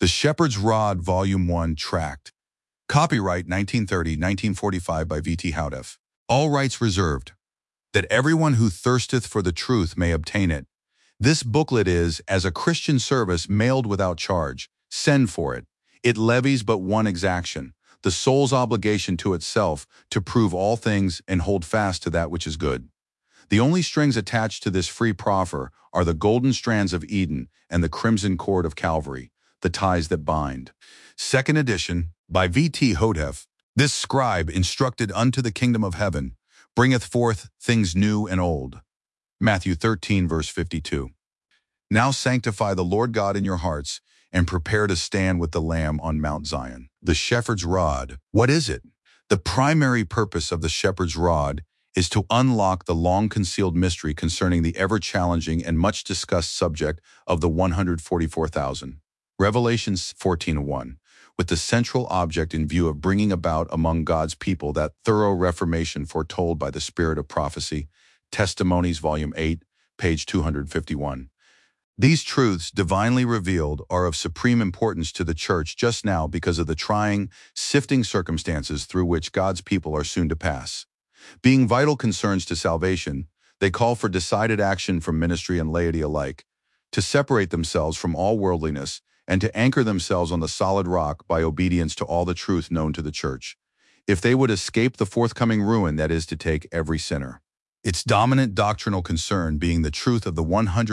The Shepherd's Rod, Volume 1, Tract. Copyright 1930-1945 by V.T. Houteff. All rights reserved. That everyone who thirsteth for the truth may obtain it. This booklet is, as a Christian service, mailed without charge. Send for it. It levies but one exaction, the soul's obligation to itself to prove all things and hold fast to that which is good. The only strings attached to this free proffer are the golden strands of Eden and the crimson cord of Calvary, the ties that bind. Second edition, by V.T. Houteff. This scribe, instructed unto the kingdom of heaven, bringeth forth things new and old. Matthew 13, verse 52. Now sanctify the Lord God in your hearts, and prepare to stand with the Lamb on Mount Zion. The Shepherd's Rod. What is it? The primary purpose of the Shepherd's Rod is to unlock the long-concealed mystery concerning the ever-challenging and much-discussed subject of the 144,000. Revelation 14:1, with the central object in view of bringing about among God's people that thorough reformation foretold by the Spirit of prophecy. Testimonies, Volume 8, page 251. These truths, divinely revealed, are of supreme importance to the Church just now because of the trying, sifting circumstances through which God's people are soon to pass. Being vital concerns to salvation, they call for decided action from ministry and laity alike, to separate themselves from all worldliness and to anchor themselves on the solid rock by obedience to all the truth known to the Church, if they would escape the forthcoming ruin that is to take every sinner. Its dominant doctrinal concern being the truth of the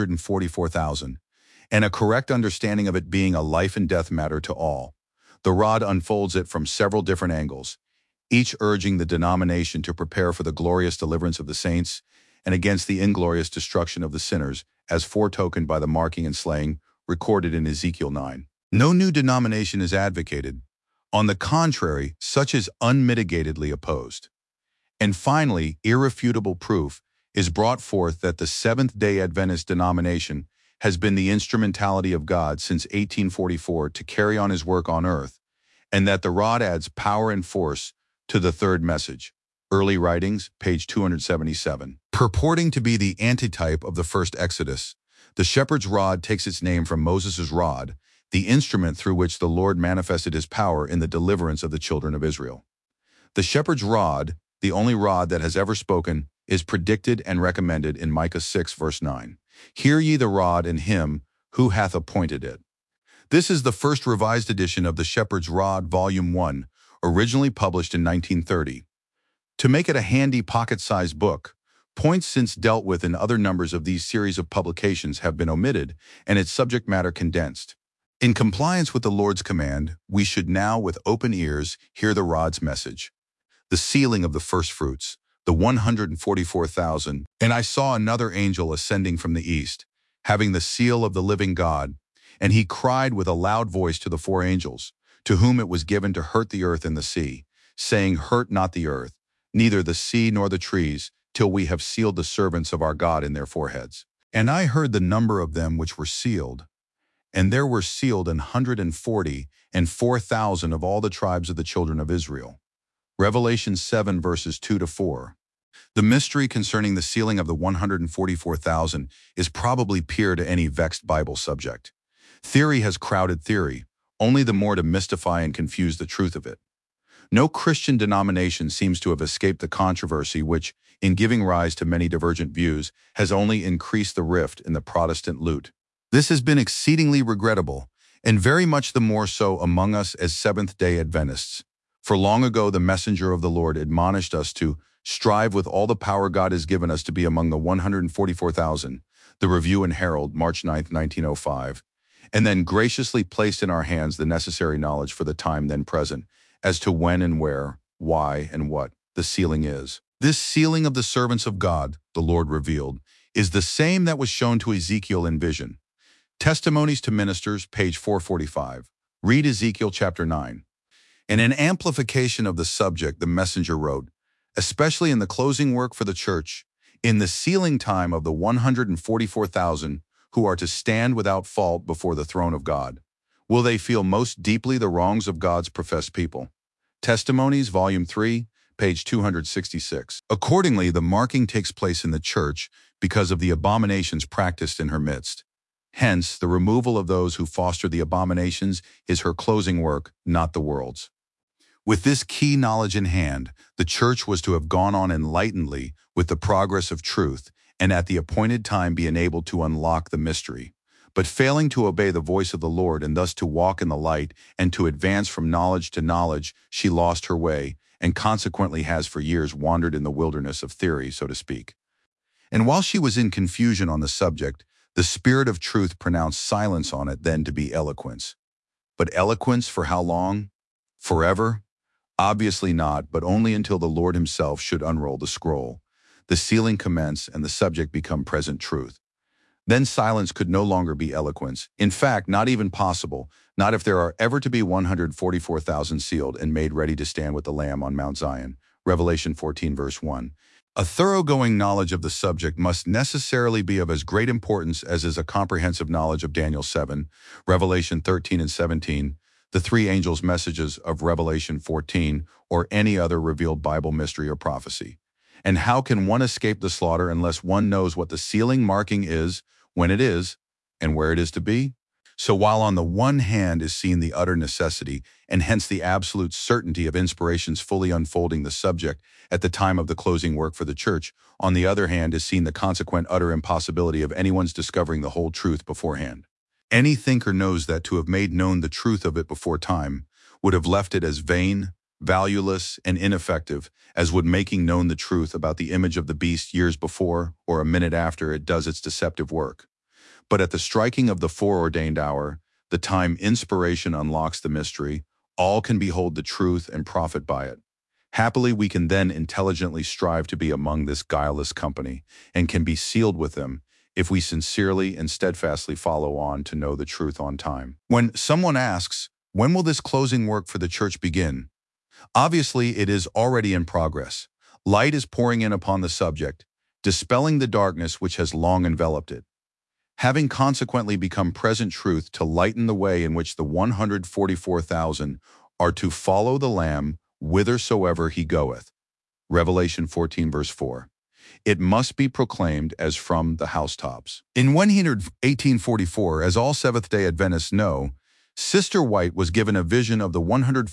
144,000, and a correct understanding of it being a life and death matter to all. The rod unfolds it from several different angles, each urging the denomination to prepare for the glorious deliverance of the saints and against the inglorious destruction of the sinners, as foretokened by the marking and slaying recorded in Ezekiel 9. No new denomination is advocated. On the contrary, such is unmitigatedly opposed. And finally, irrefutable proof is brought forth that the Seventh-day Adventist denomination has been the instrumentality of God since 1844 to carry on his work on earth, and that the rod adds power and force to the third message. Early Writings, page 277. Purporting to be the antitype of the first Exodus, the shepherd's rod takes its name from Moses' rod, the instrument through which the Lord manifested his power in the deliverance of the children of Israel. The shepherd's rod, the only rod that has ever spoken, is predicted and recommended in Micah 6, verse 9. Hear ye the rod and him who hath appointed it. This is the first revised edition of the Shepherd's Rod, Volume 1, originally published in 1930. To make it a handy pocket-sized book, points since dealt with in other numbers of these series of publications have been omitted and its subject matter condensed. In compliance with the Lord's command, we should now with open ears hear the rod's message. The sealing of the firstfruits, the 144,000, and I saw another angel ascending from the east, having the seal of the living God, and he cried with a loud voice to the four angels, to whom it was given to hurt the earth and the sea, saying, Hurt not the earth, neither the sea nor the trees, till we have sealed the servants of our God in their foreheads. And I heard the number of them which were sealed, and there were sealed 144,000 of all the tribes of the children of Israel. Revelation 7, verses 2-4. The mystery concerning the sealing of the 144,000 is probably peer to any vexed Bible subject. Theory has crowded theory, only the more to mystify and confuse the truth of it. No Christian denomination seems to have escaped the controversy which, in giving rise to many divergent views, has only increased the rift in the Protestant loot. This has been exceedingly regrettable, and very much the more so among us as Seventh-day Adventists. For long ago the messenger of the Lord admonished us to strive with all the power God has given us to be among the 144,000, the Review and Herald, March 9, 1905, and then graciously placed in our hands the necessary knowledge for the time then present, as to when and where, why and what the sealing is. This sealing of the servants of God, the Lord revealed, is the same that was shown to Ezekiel in vision. Testimonies to Ministers, page 445. Read Ezekiel chapter 9. In an amplification of the subject, the messenger wrote, especially in the closing work for the church, in the sealing time of the 144,000 who are to stand without fault before the throne of God, will they feel most deeply the wrongs of God's professed people. Testimonies, Volume 3, page 266. Accordingly, the marking takes place in the church because of the abominations practiced in her midst. Hence, the removal of those who foster the abominations is her closing work, not the world's. With this key knowledge in hand, the church was to have gone on enlightenedly with the progress of truth and at the appointed time be enabled to unlock the mystery. But failing to obey the voice of the Lord and thus to walk in the light and to advance from knowledge to knowledge, she lost her way and consequently has for years wandered in the wilderness of theory, so to speak. And while she was in confusion on the subject, the Spirit of truth pronounced silence on it then to be eloquence. But eloquence for how long? Forever? Obviously not, but only until the Lord himself should unroll the scroll, the sealing commence, and the subject become present truth. Then silence could no longer be eloquence. In fact, not even possible, not if there are ever to be 144,000 sealed and made ready to stand with the Lamb on Mount Zion. Revelation 14 verse 1. A thoroughgoing knowledge of the subject must necessarily be of as great importance as is a comprehensive knowledge of Daniel 7, Revelation 13 and 17, the three angels' messages of Revelation 14, or any other revealed Bible mystery or prophecy. And how can one escape the slaughter unless one knows what the sealing marking is, when it is, and where it is to be? So while on the one hand is seen the utter necessity, and hence the absolute certainty of inspiration's fully unfolding the subject at the time of the closing work for the church, on the other hand is seen the consequent utter impossibility of anyone's discovering the whole truth beforehand. Any thinker knows that to have made known the truth of it before time would have left it as vain, valueless, and ineffective as would making known the truth about the image of the beast years before or a minute after it does its deceptive work. But at the striking of the foreordained hour, the time inspiration unlocks the mystery, all can behold the truth and profit by it. Happily, we can then intelligently strive to be among this guileless company and can be sealed with them if we sincerely and steadfastly follow on to know the truth on time. When someone asks, when will this closing work for the church begin? Obviously, it is already in progress. Light is pouring in upon the subject, dispelling the darkness which has long enveloped it, having consequently become present truth to lighten the way in which the 144,000 are to follow the Lamb whithersoever he goeth. Revelation 14 verse 4. It must be proclaimed as from the housetops. In 1844, as all Seventh-day Adventists know, Sister White was given a vision of the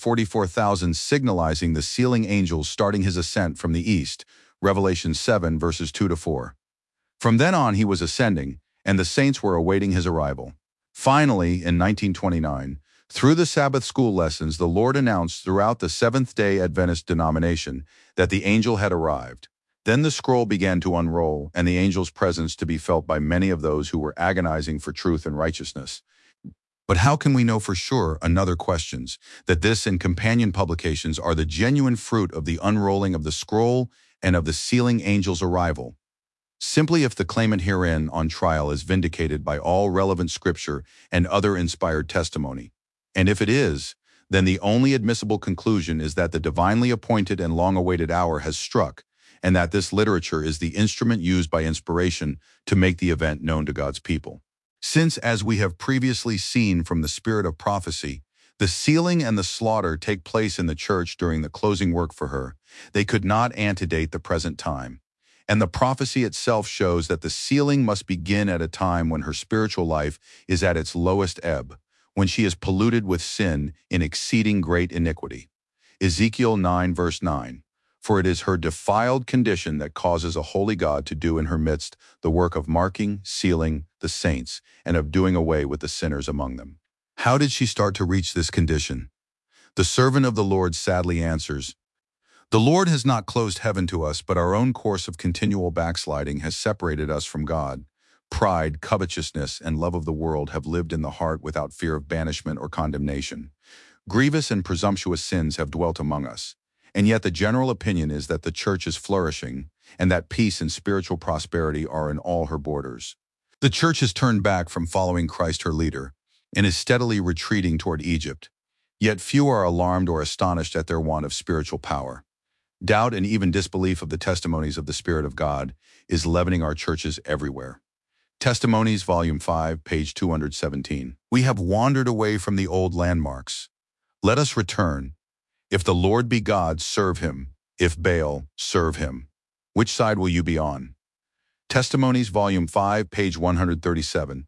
144,000 signalizing the sealing angels starting his ascent from the east, Revelation 7 verses 2 to 4. From then on he was ascending, and the saints were awaiting his arrival. Finally, in 1929, through the Sabbath school lessons, the Lord announced throughout the Seventh-day Adventist denomination that the angel had arrived. Then the scroll began to unroll, and the angel's presence to be felt by many of those who were agonizing for truth and righteousness. But how can we know for sure, another questions, that this and companion publications are the genuine fruit of the unrolling of the scroll and of the sealing angel's arrival? Simply if the claimant herein on trial is vindicated by all relevant scripture and other inspired testimony. And if it is, then the only admissible conclusion is that the divinely appointed and long-awaited hour has struck, and that this literature is the instrument used by inspiration to make the event known to God's people. Since, as we have previously seen from the spirit of prophecy, the sealing and the slaughter take place in the church during the closing work for her, they could not antedate the present time. And the prophecy itself shows that the sealing must begin at a time when her spiritual life is at its lowest ebb, when she is polluted with sin in exceeding great iniquity. Ezekiel 9 verse 9. For it is her defiled condition that causes a holy God to do in her midst the work of marking, sealing the saints, and of doing away with the sinners among them. How did she start to reach this condition? The servant of the Lord sadly answers, "The Lord has not closed heaven to us, but our own course of continual backsliding has separated us from God. Pride, covetousness, and love of the world have lived in the heart without fear of banishment or condemnation. Grievous and presumptuous sins have dwelt among us. And yet the general opinion is that the church is flourishing and that peace and spiritual prosperity are in all her borders. The church has turned back from following Christ her leader and is steadily retreating toward Egypt. Yet few are alarmed or astonished at their want of spiritual power. Doubt and even disbelief of the testimonies of the Spirit of God is leavening our churches everywhere." Testimonies, Volume 5, page 217. We have wandered away from the old landmarks. Let us return. If the Lord be God, serve him. If Baal, serve him. Which side will you be on? Testimonies, Volume 5, page 137.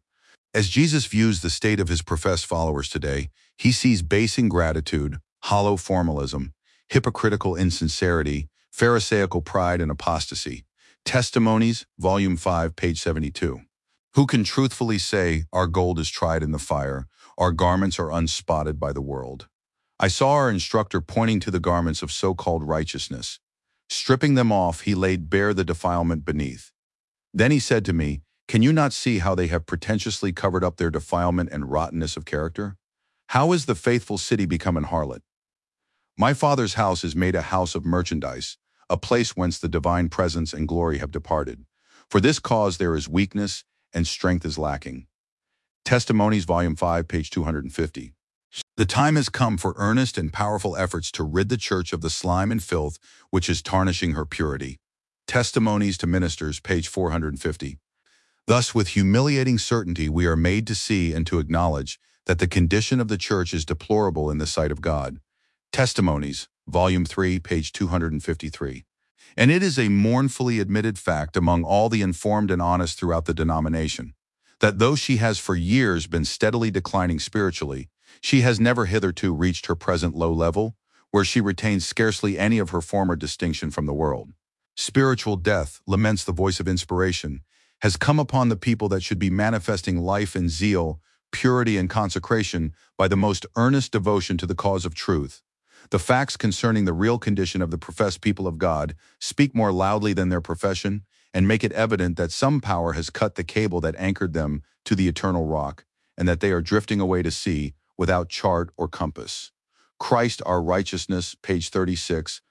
As Jesus views the state of his professed followers today, he sees base ingratitude, hollow formalism, hypocritical insincerity, pharisaical pride, and apostasy. Testimonies, Volume 5, page 72. Who can truthfully say, our gold is tried in the fire, our garments are unspotted by the world? I saw our instructor pointing to the garments of so-called righteousness. Stripping them off, he laid bare the defilement beneath. Then he said to me, can you not see how they have pretentiously covered up their defilement and rottenness of character? How is the faithful city become an harlot? My Father's house is made a house of merchandise, a place whence the divine presence and glory have departed. For this cause there is weakness, and strength is lacking. Testimonies, Volume 5, page 250. The time has come for earnest and powerful efforts to rid the church of the slime and filth which is tarnishing her purity. Testimonies to Ministers, page 450. Thus, with humiliating certainty, we are made to see and to acknowledge that the condition of the church is deplorable in the sight of God. Testimonies, Volume 3, page 253. And it is a mournfully admitted fact among all the informed and honest throughout the denomination, that though she has for years been steadily declining spiritually, she has never hitherto reached her present low level, where she retains scarcely any of her former distinction from the world. Spiritual death, laments the voice of inspiration, has come upon the people that should be manifesting life and zeal, purity and consecration by the most earnest devotion to the cause of truth. The facts concerning the real condition of the professed people of God speak more loudly than their profession and make it evident that some power has cut the cable that anchored them to the eternal rock, and that they are drifting away to sea without chart or compass. Christ Our Righteousness, page 36,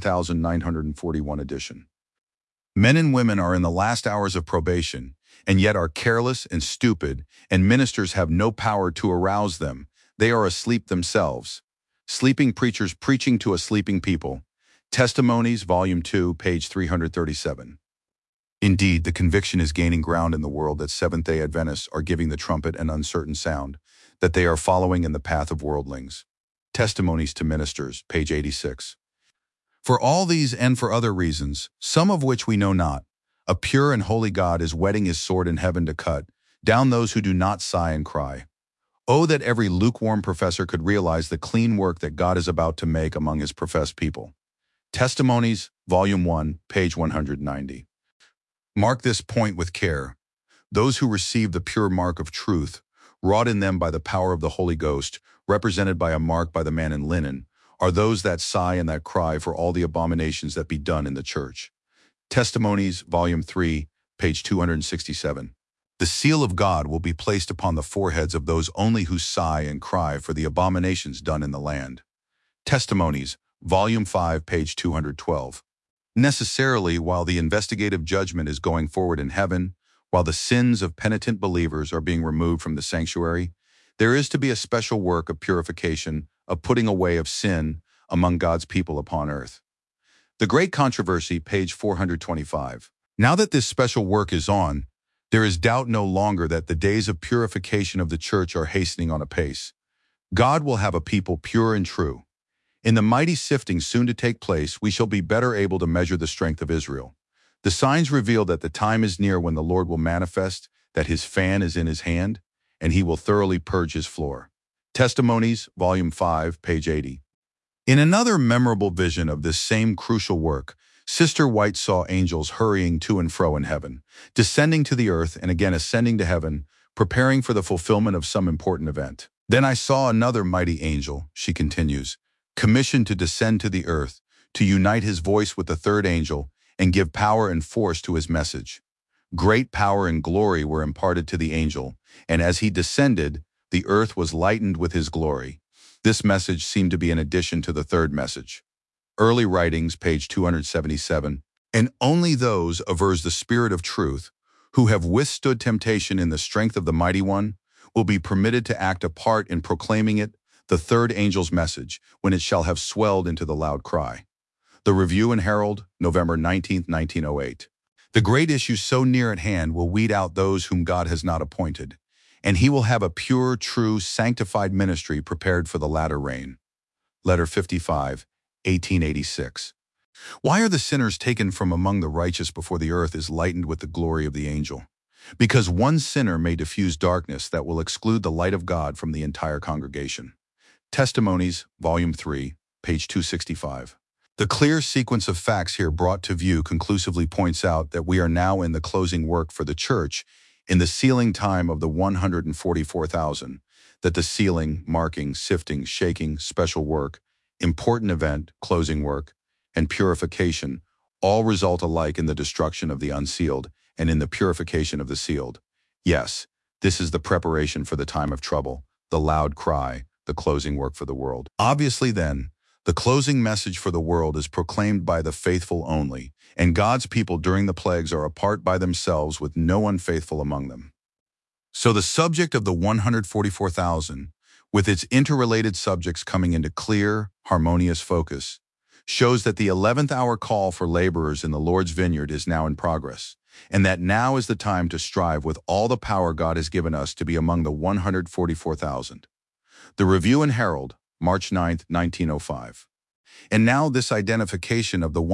1941 edition. Men and women are in the last hours of probation, and yet are careless and stupid, and ministers have no power to arouse them. They are asleep themselves. Sleeping preachers preaching to a sleeping people. Testimonies, Volume 2, page 337. Indeed, the conviction is gaining ground in the world that Seventh-day Adventists are giving the trumpet an uncertain sound, that they are following in the path of worldlings. Testimonies to Ministers, page 86. For all these and for other reasons, some of which we know not, a pure and holy God is whetting his sword in heaven to cut down those who do not sigh and cry. Oh, that every lukewarm professor could realize the clean work that God is about to make among his professed people. Testimonies, Volume 1, page 190. Mark this point with care. Those who receive the pure mark of truth, wrought in them by the power of the Holy Ghost, represented by a mark by the man in linen, are those that sigh and that cry for all the abominations that be done in the church. Testimonies, Volume 3, page 267. The seal of God will be placed upon the foreheads of those only who sigh and cry for the abominations done in the land. Testimonies, Volume 5, page 212. Necessarily, while the investigative judgment is going forward in heaven, while the sins of penitent believers are being removed from the sanctuary, there is to be a special work of purification, of putting away of sin among God's people upon earth. The Great Controversy, page 425. Now that this special work is on, there is doubt no longer that the days of purification of the church are hastening on apace. God will have a people pure and true. In the mighty sifting soon to take place, we shall be better able to measure the strength of Israel. The signs reveal that the time is near when the Lord will manifest that his fan is in his hand, and he will thoroughly purge his floor. Testimonies, Volume 5, page 80. In another memorable vision of this same crucial work, Sister White saw angels hurrying to and fro in heaven, descending to the earth and again ascending to heaven, preparing for the fulfillment of some important event. Then I saw another mighty angel, she continues, commissioned to descend to the earth, to unite his voice with the third angel and give power and force to his message. Great power and glory were imparted to the angel, and as he descended, the earth was lightened with his glory. This message seemed to be an addition to the third message. Early Writings, page 277. And only those, avers the Spirit of truth, who have withstood temptation in the strength of the Mighty One, will be permitted to act a part in proclaiming it, the third angel's message, when it shall have swelled into the loud cry. The Review and Herald, November 19, 1908. The great issue so near at hand will weed out those whom God has not appointed, and he will have a pure, true, sanctified ministry prepared for the latter rain. Letter 55, 1886. Why are the sinners taken from among the righteous before the earth is lightened with the glory of the angel? because one sinner may diffuse darkness that will exclude the light of God from the entire congregation. Testimonies, Volume 3, page 265. The clear sequence of facts here brought to view conclusively points out that we are now in the closing work for the church in the sealing time of the 144,000, that the sealing, marking, sifting, shaking, special work, important event, closing work, and purification all result alike in the destruction of the unsealed and in the purification of the sealed. Yes, this is the preparation for the time of trouble, the loud cry, the closing work for the world. Obviously then, the closing message for the world is proclaimed by the faithful only, and God's people during the plagues are apart by themselves with no unfaithful among them. So the subject of the 144,000, with its interrelated subjects coming into clear, harmonious focus, shows that the 11th hour call for laborers in the Lord's vineyard is now in progress, and that now is the time to strive with all the power God has given us to be among the 144,000. The Review and Herald, March 9, 1905. And now this identification of the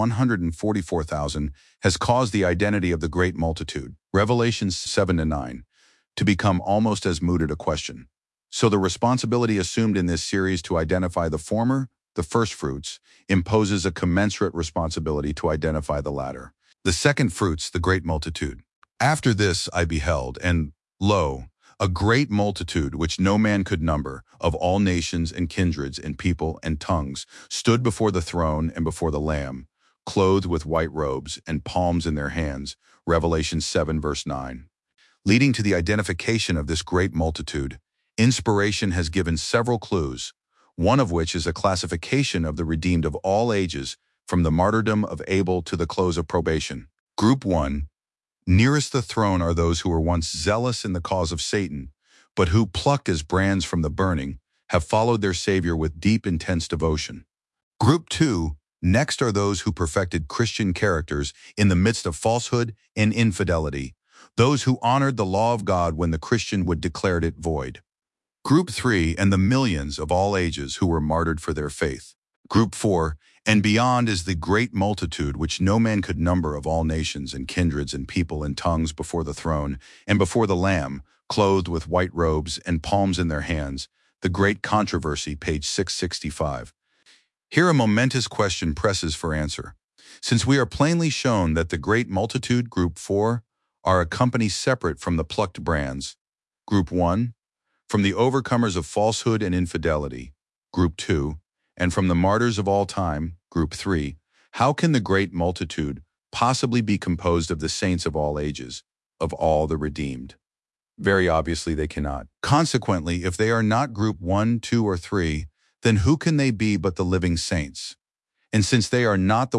144,000 has caused the identity of the great multitude, Revelations 7-9, to become almost as mooted a question. So the responsibility assumed in this series to identify the former, the first fruits, imposes a commensurate responsibility to identify the latter, the second fruits, the great multitude. After this I beheld, and lo, a great multitude which no man could number, of all nations and kindreds and people and tongues, stood before the throne and before the Lamb, clothed with white robes and palms in their hands, Revelation 7 verse 9. Leading to the identification of this great multitude, inspiration has given several clues, one of which is a classification of the redeemed of all ages from the martyrdom of Abel to the close of probation. Group 1. Nearest the throne are those who were once zealous in the cause of Satan, but who, plucked as brands from the burning, have followed their Savior with deep, intense devotion. Group 2. Next are those who perfected Christian characters in the midst of falsehood and infidelity, those who honored the law of God when the Christian would declare it void. Group 3, and the millions of all ages who were martyred for their faith. Group 4, and beyond is the great multitude which no man could number of all nations and kindreds and people and tongues before the throne and before the Lamb, clothed with white robes and palms in their hands, the great controversy, page 665. Here a momentous question presses for answer. Since we are plainly shown that the great multitude, Group 4, are a company separate from the plucked brands, Group 1, from the overcomers of falsehood and infidelity, Group 2, and from the martyrs of all time, Group 3, how can the great multitude possibly be composed of the saints of all ages, of all the redeemed? Very obviously they cannot. Consequently, if they are not Group 1, 2, or 3, then who can they be but the living saints? And since they are not the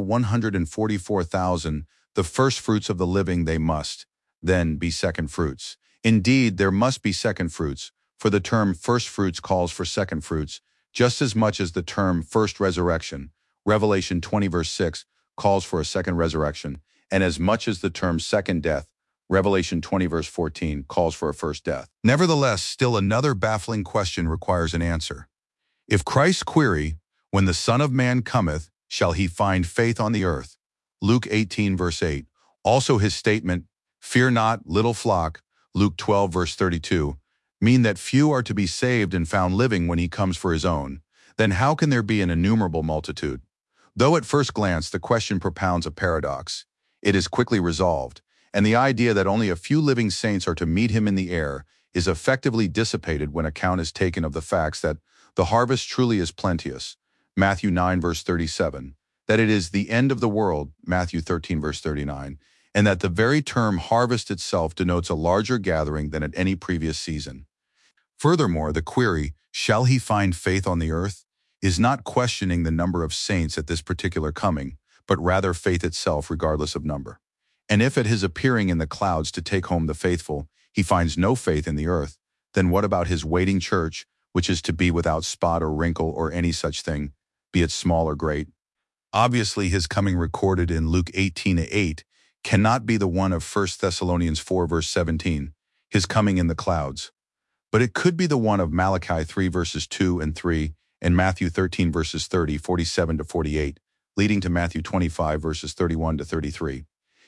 144,000, the first fruits of the living, they must, then, be second fruits. Indeed, there must be second fruits, for the term first fruits calls for second fruits, just as much as the term first resurrection, Revelation 20 verse 6, calls for a second resurrection, and as much as the term second death, Revelation 20 verse 14, calls for a first death. Nevertheless, still another baffling question requires an answer. If Christ's query, when the Son of Man cometh, shall he find faith on the earth? Luke 18 verse 8. Also his statement, fear not, little flock, Luke 12 verse 32, mean that few are to be saved and found living when he comes for his own, then how can there be an innumerable multitude? Though at first glance the question propounds a paradox, it is quickly resolved, and the idea that only a few living saints are to meet him in the air is effectively dissipated when account is taken of the facts that the harvest truly is plenteous, Matthew 9 verse 37, that it is the end of the world, Matthew 13 verse 39, and that the very term harvest itself denotes a larger gathering than at any previous season. Furthermore, the query, shall he find faith on the earth, is not questioning the number of saints at this particular coming, but rather faith itself regardless of number. And if at his appearing in the clouds to take home the faithful, he finds no faith in the earth, then what about his waiting church, which is to be without spot or wrinkle or any such thing, be it small or great? Obviously, his coming recorded in Luke 18:8 cannot be the one of 1 Thessalonians 4 verse 17, his coming in the clouds. But it could be the one of Malachi 3 verses 2 and 3 and Matthew 13 verses 30, 47 to 48, leading to Matthew 25 verses 31 to 33.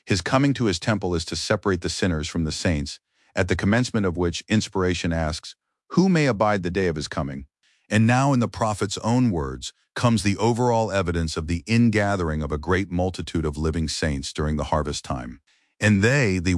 His coming to his temple is to separate the sinners from the saints, at the commencement of which inspiration asks, who may abide the day of his coming? And now in the prophet's own words comes the overall evidence of the ingathering of a great multitude of living saints during the harvest time. And they, the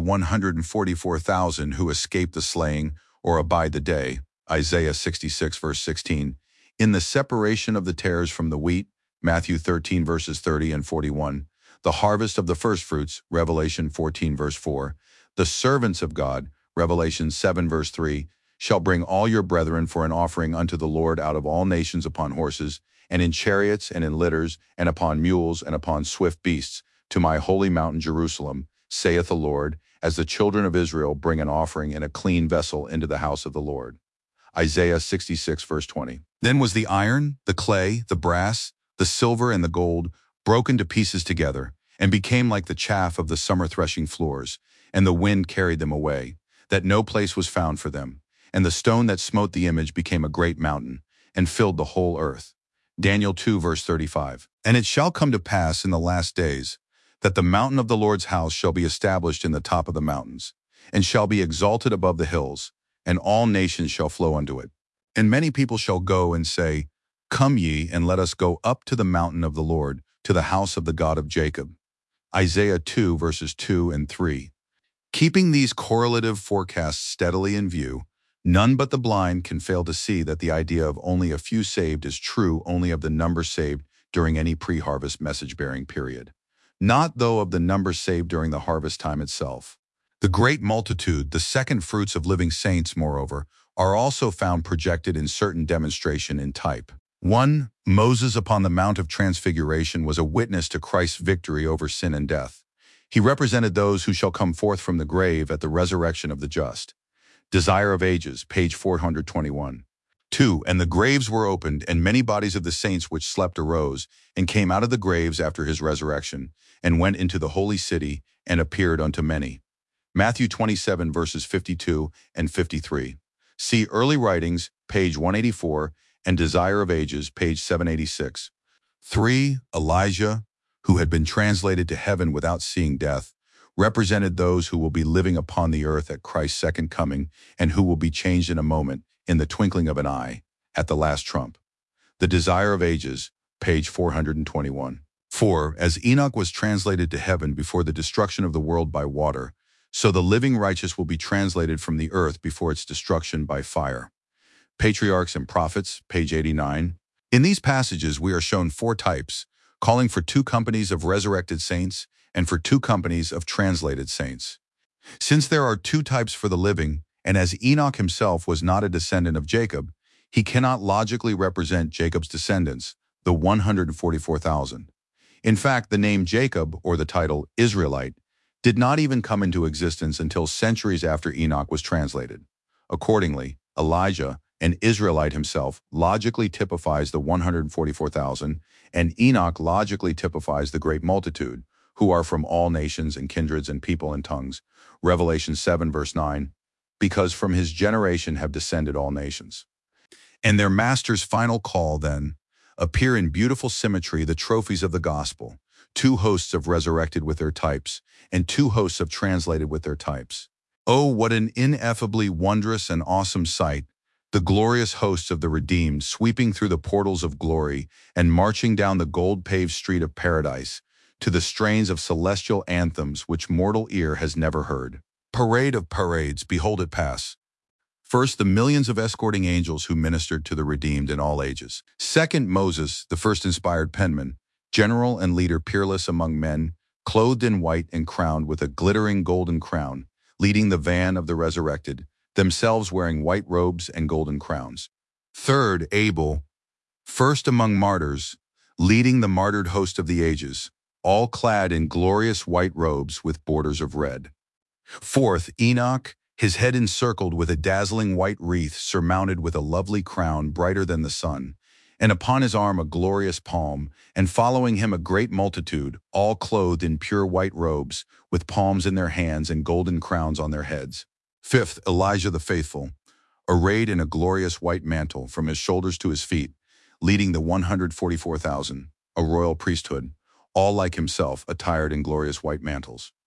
144,000 who escape the slaying or abide the day, Isaiah 66 verse 16, in the separation of the tares from the wheat, Matthew 13 verses 30 and 41, the harvest of the firstfruits, Revelation 14 verse 4, the servants of God, Revelation 7 verse 3, shall bring all your brethren for an offering unto the Lord out of all nations upon horses, and in chariots, and in litters, and upon mules, and upon swift beasts, to my holy mountain Jerusalem, saith the Lord, as the children of Israel bring an offering in a clean vessel into the house of the Lord. Isaiah 66 verse 20. Then was the iron, the clay, the brass, the silver, and the gold broken to pieces together, and became like the chaff of the summer threshing floors, and the wind carried them away, that no place was found for them. And the stone that smote the image became a great mountain, and filled the whole earth. Daniel 2 verse 35. And it shall come to pass in the last days, that the mountain of the Lord's house shall be established in the top of the mountains, and shall be exalted above the hills, and all nations shall flow unto it. And many people shall go and say, come ye, and let us go up to the mountain of the Lord, to the house of the God of Jacob. Isaiah 2 verses 2 and 3. Keeping these correlative forecasts steadily in view, none but the blind can fail to see that the idea of only a few saved is true only of the number saved during any pre-harvest message-bearing period, not though of the number saved during the harvest time itself. The great multitude, the second fruits of living saints, moreover, are also found projected in certain demonstration in type. 1. Moses upon the Mount of Transfiguration was a witness to Christ's victory over sin and death. He represented those who shall come forth from the grave at the resurrection of the just. Desire of Ages, page 421. 2. And the graves were opened, and many bodies of the saints which slept arose, and came out of the graves after his resurrection, and went into the holy city, and appeared unto many. Matthew 27 verses 52 and 53. See Early Writings, page 184, and Desire of Ages, page 786. 3. Elijah, who had been translated to heaven without seeing death, represented those who will be living upon the earth at Christ's second coming, and who will be changed in a moment, in the twinkling of an eye, at the last trump. The Desire of Ages, page 421. 4. As Enoch was translated to heaven before the destruction of the world by water, so the living righteous will be translated from the earth before its destruction by fire. Patriarchs and Prophets, page 89. In these passages we are shown 4 types, calling for 2 companies of resurrected saints and for 2 companies of translated saints. Since there are 2 types for the living, and as Enoch himself was not a descendant of Jacob, he cannot logically represent Jacob's descendants, the 144,000. In fact, the name Jacob, or the title Israelite, did not even come into existence until centuries after Enoch was translated. Accordingly, Elijah, an Israelite himself, logically typifies the 144,000, and Enoch logically typifies the great multitude, who are from all nations and kindreds and people and tongues, Revelation 7 verse 9, because from his generation have descended all nations. And their master's final call, then, appear in beautiful symmetry the trophies of the gospel, 2 hosts of resurrected with their types, and 2 hosts of translated with their types. Oh, what an ineffably wondrous and awesome sight, the glorious hosts of the redeemed sweeping through the portals of glory and marching down the gold-paved street of paradise to the strains of celestial anthems which mortal ear has never heard. Parade of parades, behold it pass. First, the millions of escorting angels who ministered to the redeemed in all ages. Second, Moses, the first inspired penman, general and leader peerless among men, clothed in white and crowned with a glittering golden crown, leading the van of the resurrected, themselves wearing white robes and golden crowns. Third, Abel, first among martyrs, leading the martyred host of the ages, all clad in glorious white robes with borders of red. Fourth, Enoch, his head encircled with a dazzling white wreath surmounted with a lovely crown brighter than the sun, and upon his arm a glorious palm, and following him a great multitude, all clothed in pure white robes, with palms in their hands and golden crowns on their heads. Fifth, Elijah the faithful, arrayed in a glorious white mantle from his shoulders to his feet, leading the 144,000, a royal priesthood, all like himself, attired in glorious white mantles.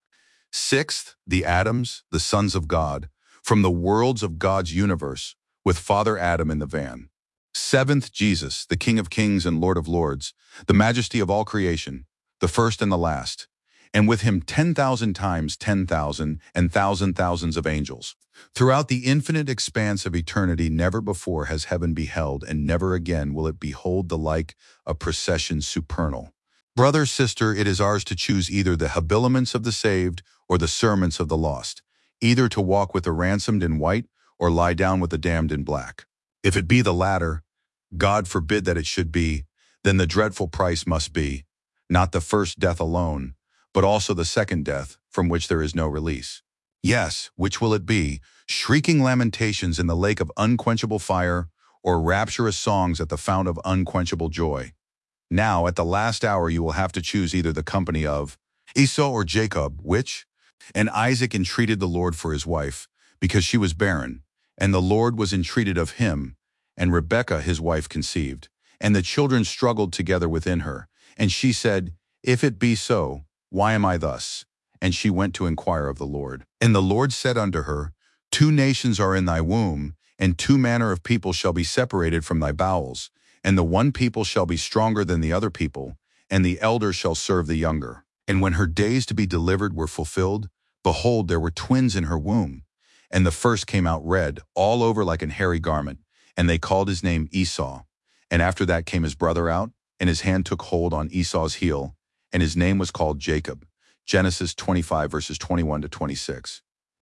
Sixth, the Adams, the sons of God, from the worlds of God's universe, with Father Adam in the van. Seventh, Jesus, the King of kings and Lord of lords, the majesty of all creation, the first and the last, and with him 10,000 times 10,000 and thousand thousands of angels. Throughout the infinite expanse of eternity, never before has heaven beheld, and never again will it behold the like of procession supernal. Brother, sister, it is ours to choose either the habiliments of the saved or the serments of the lost, either to walk with the ransomed in white or lie down with the damned in black. If it be the latter, God forbid that it should be, then the dreadful price must be, not the first death alone, but also the second death, from which there is no release. Yes, which will it be, shrieking lamentations in the lake of unquenchable fire, or rapturous songs at the fount of unquenchable joy? Now, at the last hour, you will have to choose either the company of Esau or Jacob, which? And Isaac entreated the Lord for his wife, because she was barren, and the Lord was entreated of him, and Rebekah his wife conceived, and the children struggled together within her. And she said, If it be so, why am I thus? And she went to inquire of the Lord. And the Lord said unto her, Two nations are in thy womb, and two manner of people shall be separated from thy bowels, and the one people shall be stronger than the other people, and the elder shall serve the younger. And when her days to be delivered were fulfilled, behold, there were twins in her womb. And the first came out red, all over like an hairy garment, and they called his name Esau. And after that came his brother out, and his hand took hold on Esau's heel, and his name was called Jacob. Genesis 25 verses 21 to 26.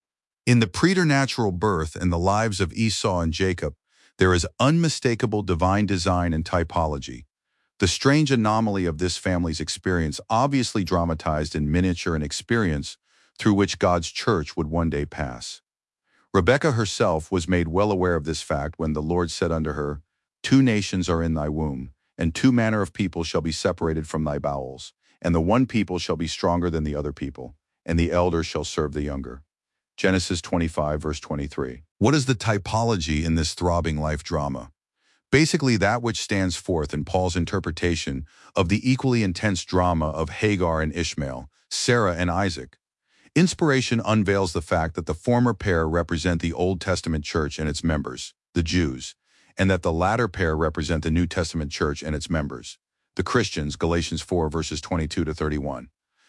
In the preternatural birth and the lives of Esau and Jacob, there is unmistakable divine design and typology. The strange anomaly of this family's experience obviously dramatized in miniature an experience through which God's church would one day pass. Rebekah herself was made well aware of this fact when the Lord said unto her, Two nations are in thy womb, and two manner of people shall be separated from thy bowels, and the one people shall be stronger than the other people, and the elder shall serve the younger. Genesis 25 verse 23. What is the typology in this throbbing life drama? Basically that which stands forth in Paul's interpretation of the equally intense drama of Hagar and Ishmael, Sarah and Isaac. Inspiration unveils the fact that the former pair represent the Old Testament church and its members, the Jews, and that the latter pair represent the New Testament church and its members, the Christians, Galatians 4 verses 22 to 31.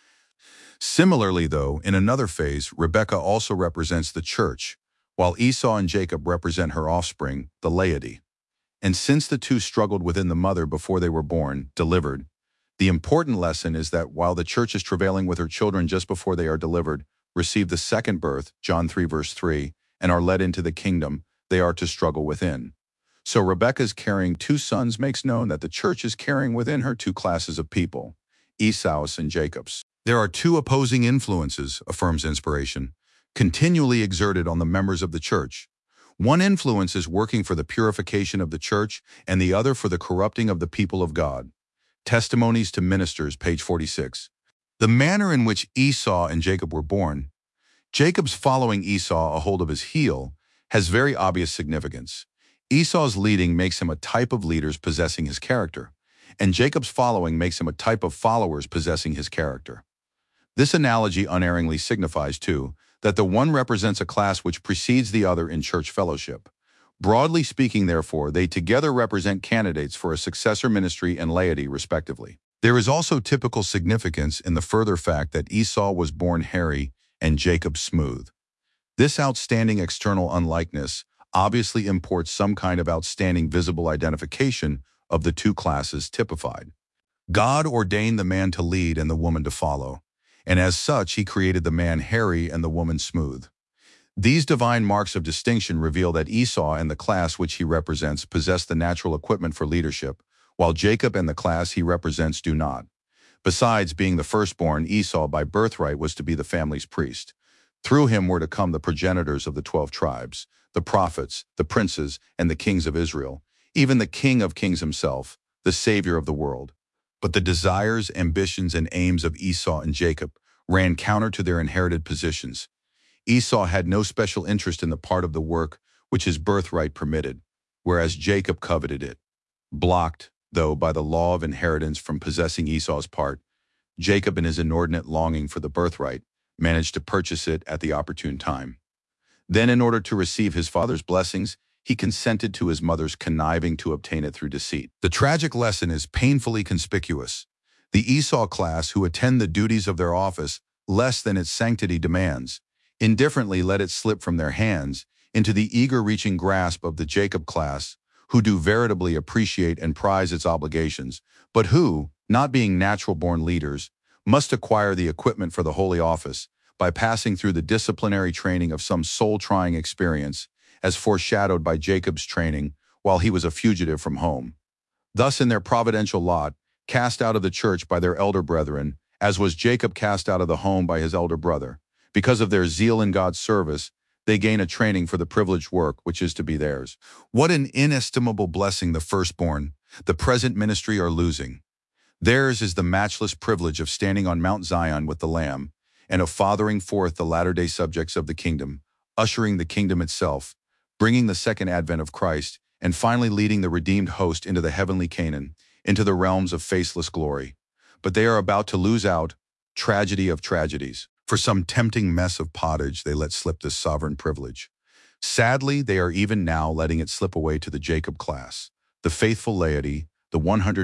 Similarly, though, in another phase, Rebekah also represents the church, while Esau and Jacob represent her offspring, the laity. And since the two struggled within the mother before they were born, delivered, the important lesson is that while the church is travailing with her children just before they are delivered, receive the second birth, John 3 verse 3, and are led into the kingdom, they are to struggle within. So Rebekah's carrying two sons makes known that the church is carrying within her two classes of people, Esau's and Jacob's. There are two opposing influences, affirms Inspiration, continually exerted on the members of the church. One influence is working for the purification of the church, and the other for the corrupting of the people of God. Testimonies to Ministers, page 46. The manner in which Esau and Jacob were born, Jacob's following Esau a hold of his heel, has very obvious significance. Esau's leading makes him a type of leaders possessing his character, and Jacob's following makes him a type of followers possessing his character. This analogy unerringly signifies, too, that the one represents a class which precedes the other in church fellowship. Broadly speaking, therefore, they together represent candidates for a successor ministry and laity, respectively. There is also typical significance in the further fact that Esau was born hairy and Jacob smooth. This outstanding external unlikeness obviously imports some kind of outstanding visible identification of the two classes typified. God ordained the man to lead and the woman to follow, and as such he created the man hairy and the woman smooth. These divine marks of distinction reveal that Esau and the class which he represents possess the natural equipment for leadership, while Jacob and the class he represents do not. Besides being the firstborn, Esau by birthright was to be the family's priest. Through him were to come the progenitors of the 12 tribes, the prophets, the princes, and the kings of Israel, even the King of kings himself, the Savior of the world. But the desires, ambitions, and aims of Esau and Jacob ran counter to their inherited positions. Esau had no special interest in the part of the work which his birthright permitted, whereas Jacob coveted it. Blocked, though, by the law of inheritance from possessing Esau's part, Jacob in his inordinate longing for the birthright managed to purchase it at the opportune time. Then, in order to receive his father's blessings, he consented to his mother's conniving to obtain it through deceit. The tragic lesson is painfully conspicuous. The Esau class who attend the duties of their office less than its sanctity demands, indifferently let it slip from their hands into the eager reaching grasp of the Jacob class, who do veritably appreciate and prize its obligations, but who, not being natural-born leaders, must acquire the equipment for the holy office by passing through the disciplinary training of some soul-trying experience, as foreshadowed by Jacob's training while he was a fugitive from home. Thus, in their providential lot, cast out of the church by their elder brethren, as was Jacob cast out of the home by his elder brother, because of their zeal in God's service, they gain a training for the privileged work which is to be theirs. What an inestimable blessing the firstborn, the present ministry, are losing. Theirs is the matchless privilege of standing on Mount Zion with the Lamb, and of fathering forth the latter-day subjects of the kingdom, ushering the kingdom itself, bringing the second advent of Christ, and finally leading the redeemed host into the heavenly Canaan, into the realms of faceless glory. But they are about to lose out, tragedy of tragedies. For some tempting mess of pottage, they let slip this sovereign privilege. Sadly, they are even now letting it slip away to the Jacob class, the faithful laity, the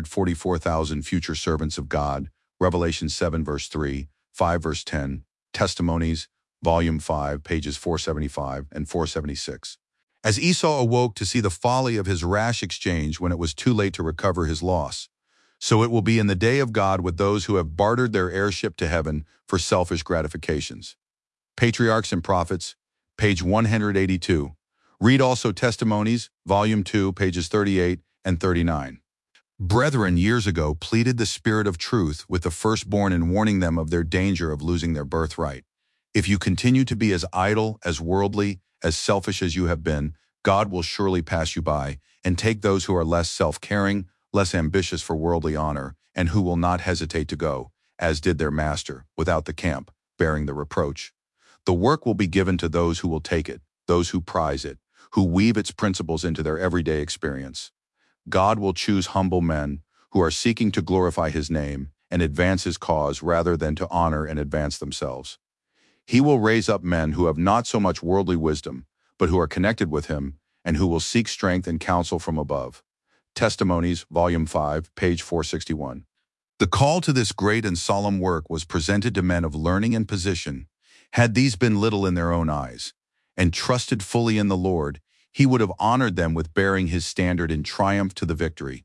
144,000 future servants of God, Revelation 7 verse 3, 5 verse 10, Testimonies, Volume 5, pages 475 and 476. As Esau awoke to see the folly of his rash exchange when it was too late to recover his loss, so it will be in the day of God with those who have bartered their heirship to heaven for selfish gratifications. Patriarchs and Prophets, page 182. Read also Testimonies, Volume 2, pages 38 and 39. Brethren years ago pleaded the Spirit of truth with the firstborn in warning them of their danger of losing their birthright. If you continue to be as idle, as worldly, as selfish as you have been, God will surely pass you by and take those who are less self-caring, less ambitious for worldly honor, and who will not hesitate to go, as did their master, without the camp, bearing the reproach. The work will be given to those who will take it, those who prize it, who weave its principles into their everyday experience. God will choose humble men who are seeking to glorify his name and advance his cause rather than to honor and advance themselves. He will raise up men who have not so much worldly wisdom, but who are connected with him and who will seek strength and counsel from above. Testimonies, Volume 5, page 461. The call to this great and solemn work was presented to men of learning and position. Had these been little in their own eyes, and trusted fully in the Lord, he would have honored them with bearing his standard in triumph to the victory.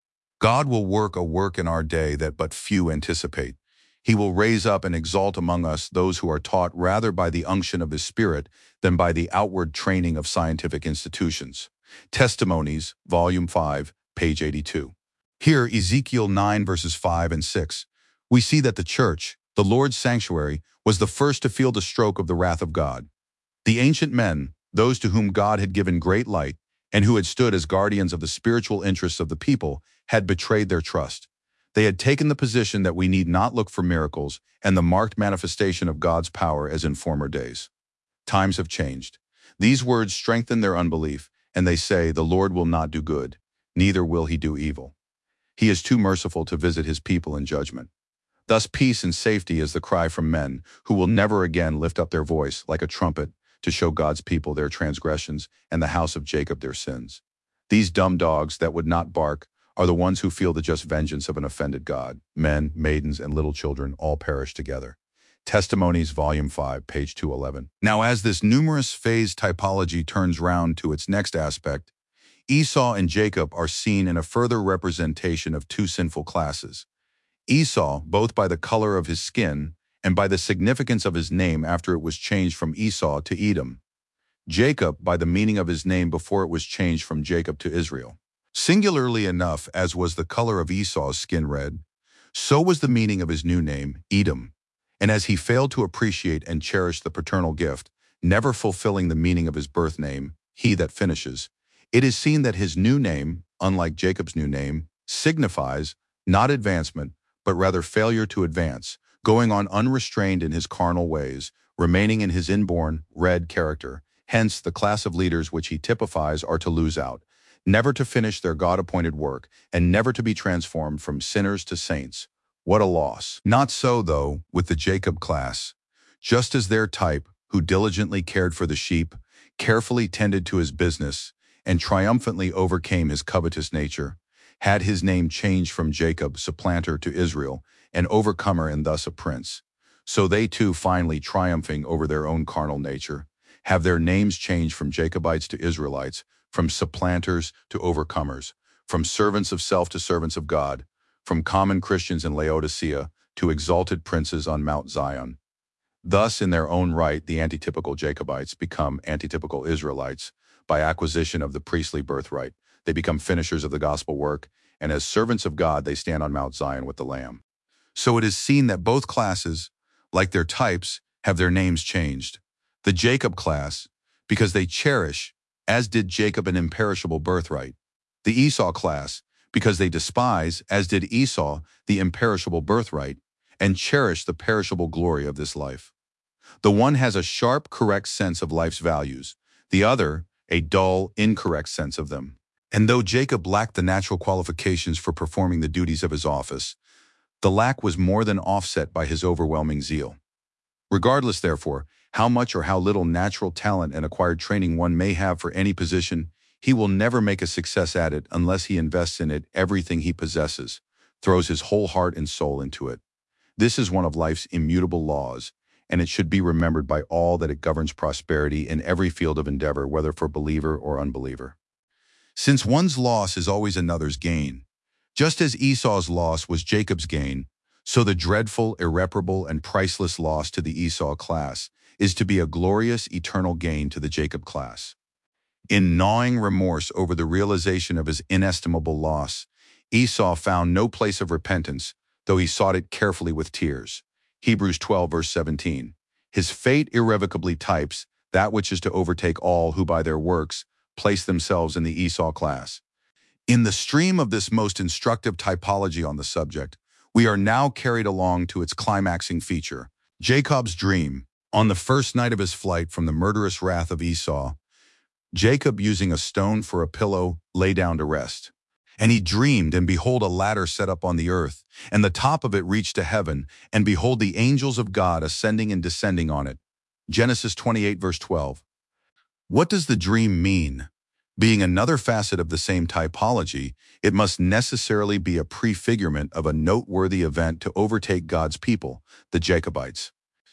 God will work a work in our day that but few anticipate. He will raise up and exalt among us those who are taught rather by the unction of his Spirit than by the outward training of scientific institutions. Testimonies, Volume 5, page 82. Here, Ezekiel 9 verses 5 and 6, we see that the church, the Lord's sanctuary, was the first to feel the stroke of the wrath of God. The ancient men, those to whom God had given great light, and who had stood as guardians of the spiritual interests of the people, had betrayed their trust. They had taken the position that we need not look for miracles and the marked manifestation of God's power as in former days. Times have changed. These words strengthen their unbelief, and they say, "The Lord will not do good, neither will he do evil. He is too merciful to visit his people in judgment." Thus peace and safety is the cry from men who will never again lift up their voice like a trumpet to show God's people their transgressions and the house of Jacob their sins. These dumb dogs that would not bark are the ones who feel the just vengeance of an offended God. Men, maidens, and little children all perish together. Testimonies, Volume 5, page 211. Now, as this numerous phase typology turns round to its next aspect, Esau and Jacob are seen in a further representation of two sinful classes. Esau, both by the color of his skin and by the significance of his name after it was changed from Esau to Edom. Jacob, by the meaning of his name before it was changed from Jacob to Israel. Singularly enough, as was the color of Esau's skin red, so was the meaning of his new name, Edom. And as he failed to appreciate and cherish the paternal gift, never fulfilling the meaning of his birth name, he that finishes, it is seen that his new name, unlike Jacob's new name, signifies not advancement, but rather failure to advance, going on unrestrained in his carnal ways, remaining in his inborn, red character. Hence, the class of leaders which he typifies are to lose out, never to finish their God-appointed work, and never to be transformed from sinners to saints. What a loss. Not so, though, with the Jacob class. just as their type, who diligently cared for the sheep, carefully tended to his business, and triumphantly overcame his covetous nature, had his name changed from Jacob, supplanter, to Israel, an overcomer and thus a prince. So they too, finally triumphing over their own carnal nature, have their names changed from Jacobites to Israelites, from supplanters to overcomers, from servants of self to servants of God, from common Christians in Laodicea to exalted princes on Mount Zion. Thus, in their own right, the antitypical Jacobites become antitypical Israelites by acquisition of the priestly birthright. They become finishers of the gospel work, and as servants of God, they stand on Mount Zion with the Lamb. So it is seen that both classes, like their types, have their names changed. The Jacob class, because they cherish, as did Jacob, an imperishable birthright. The Esau class, because they despise, as did Esau, the imperishable birthright, and cherish the perishable glory of this life. The one has a sharp, correct sense of life's values, the other a dull, incorrect sense of them. And though Jacob lacked the natural qualifications for performing the duties of his office, the lack was more than offset by his overwhelming zeal. Regardless, therefore, how much or how little natural talent and acquired training one may have for any position, he will never make a success at it unless he invests in it everything he possesses, throws his whole heart and soul into it. This is one of life's immutable laws, and it should be remembered by all that it governs prosperity in every field of endeavor, whether for believer or unbeliever. Since one's loss is always another's gain, just as Esau's loss was Jacob's gain, so the dreadful, irreparable, and priceless loss to the Esau class is to be a glorious, eternal gain to the Jacob class. In gnawing remorse over the realization of his inestimable loss, Esau found no place of repentance, though he sought it carefully with tears. Hebrews 12, verse 17. His fate irrevocably types that which is to overtake all who by their works place themselves in the Esau class. In the stream of this most instructive typology on the subject, we are now carried along to its climaxing feature, Jacob's dream. On the first night of his flight from the murderous wrath of Esau, Jacob, using a stone for a pillow, lay down to rest. And he dreamed, and behold, a ladder set up on the earth, and the top of it reached to heaven, and behold, the angels of God ascending and descending on it. Genesis 28, verse 12. What does the dream mean? Being another facet of the same typology, it must necessarily be a prefigurement of a noteworthy event to overtake God's people, the Jacobites.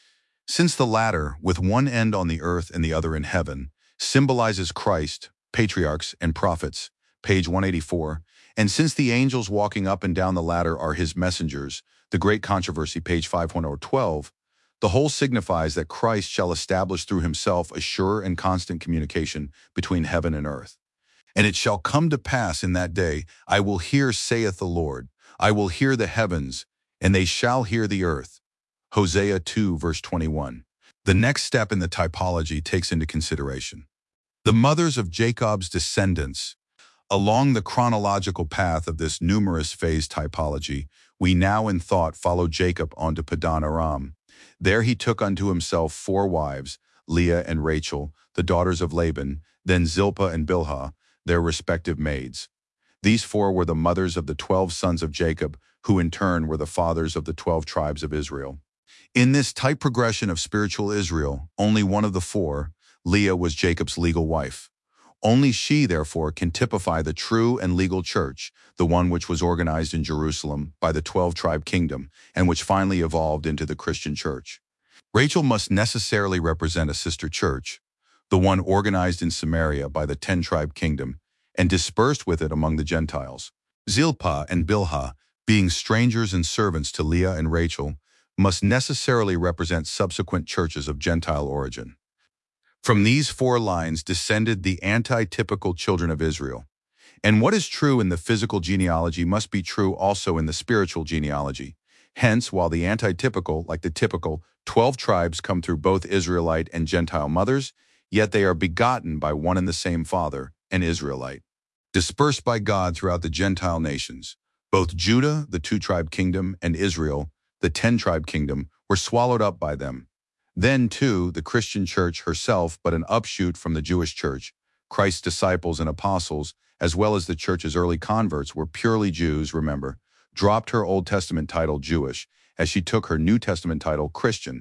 Since the latter, with one end on the earth and the other in heaven, symbolizes Christ, patriarchs, and prophets, page 184, and since the angels walking up and down the ladder are his messengers, the Great Controversy, page 512, the whole signifies that Christ shall establish through himself a sure and constant communication between heaven and earth. And it shall come to pass in that day, I will hear, saith the Lord, I will hear the heavens, and they shall hear the earth. Hosea 2, verse 21. The next step in the typology takes into consideration the mothers of Jacob's descendants. Along the chronological path of this numerous phase typology, we now in thought follow Jacob onto Padan Aram. There he took unto himself 4 wives, Leah and Rachel, the daughters of Laban, then Zilpah and Bilhah, their respective maids. These 4 were the mothers of the 12 sons of Jacob, who in turn were the fathers of the 12 tribes of Israel. In this type progression of spiritual Israel, only one of the 4, Leah, was Jacob's legal wife. Only she, therefore, can typify the true and legal church, the one which was organized in Jerusalem by the 12-tribe kingdom and which finally evolved into the Christian church. Rachel must necessarily represent a sister church, the one organized in Samaria by the 10-tribe kingdom and dispersed with it among the Gentiles. Zilpah and Bilhah, being strangers and servants to Leah and Rachel, must necessarily represent subsequent churches of Gentile origin. From these 4 lines descended the anti-typical children of Israel. And what is true in the physical genealogy must be true also in the spiritual genealogy. Hence, while the anti-typical, like the typical, 12 tribes come through both Israelite and Gentile mothers, yet they are begotten by one and the same Father, an Israelite. Dispersed by God throughout the Gentile nations, both Judah, the 2-tribe kingdom, and Israel, the 10-tribe kingdom, were swallowed up by them. Then, too, the Christian church herself, but an upshoot from the Jewish church, Christ's disciples and apostles, as well as the church's early converts, were purely Jews, remember, dropped her Old Testament title Jewish, as she took her New Testament title Christian.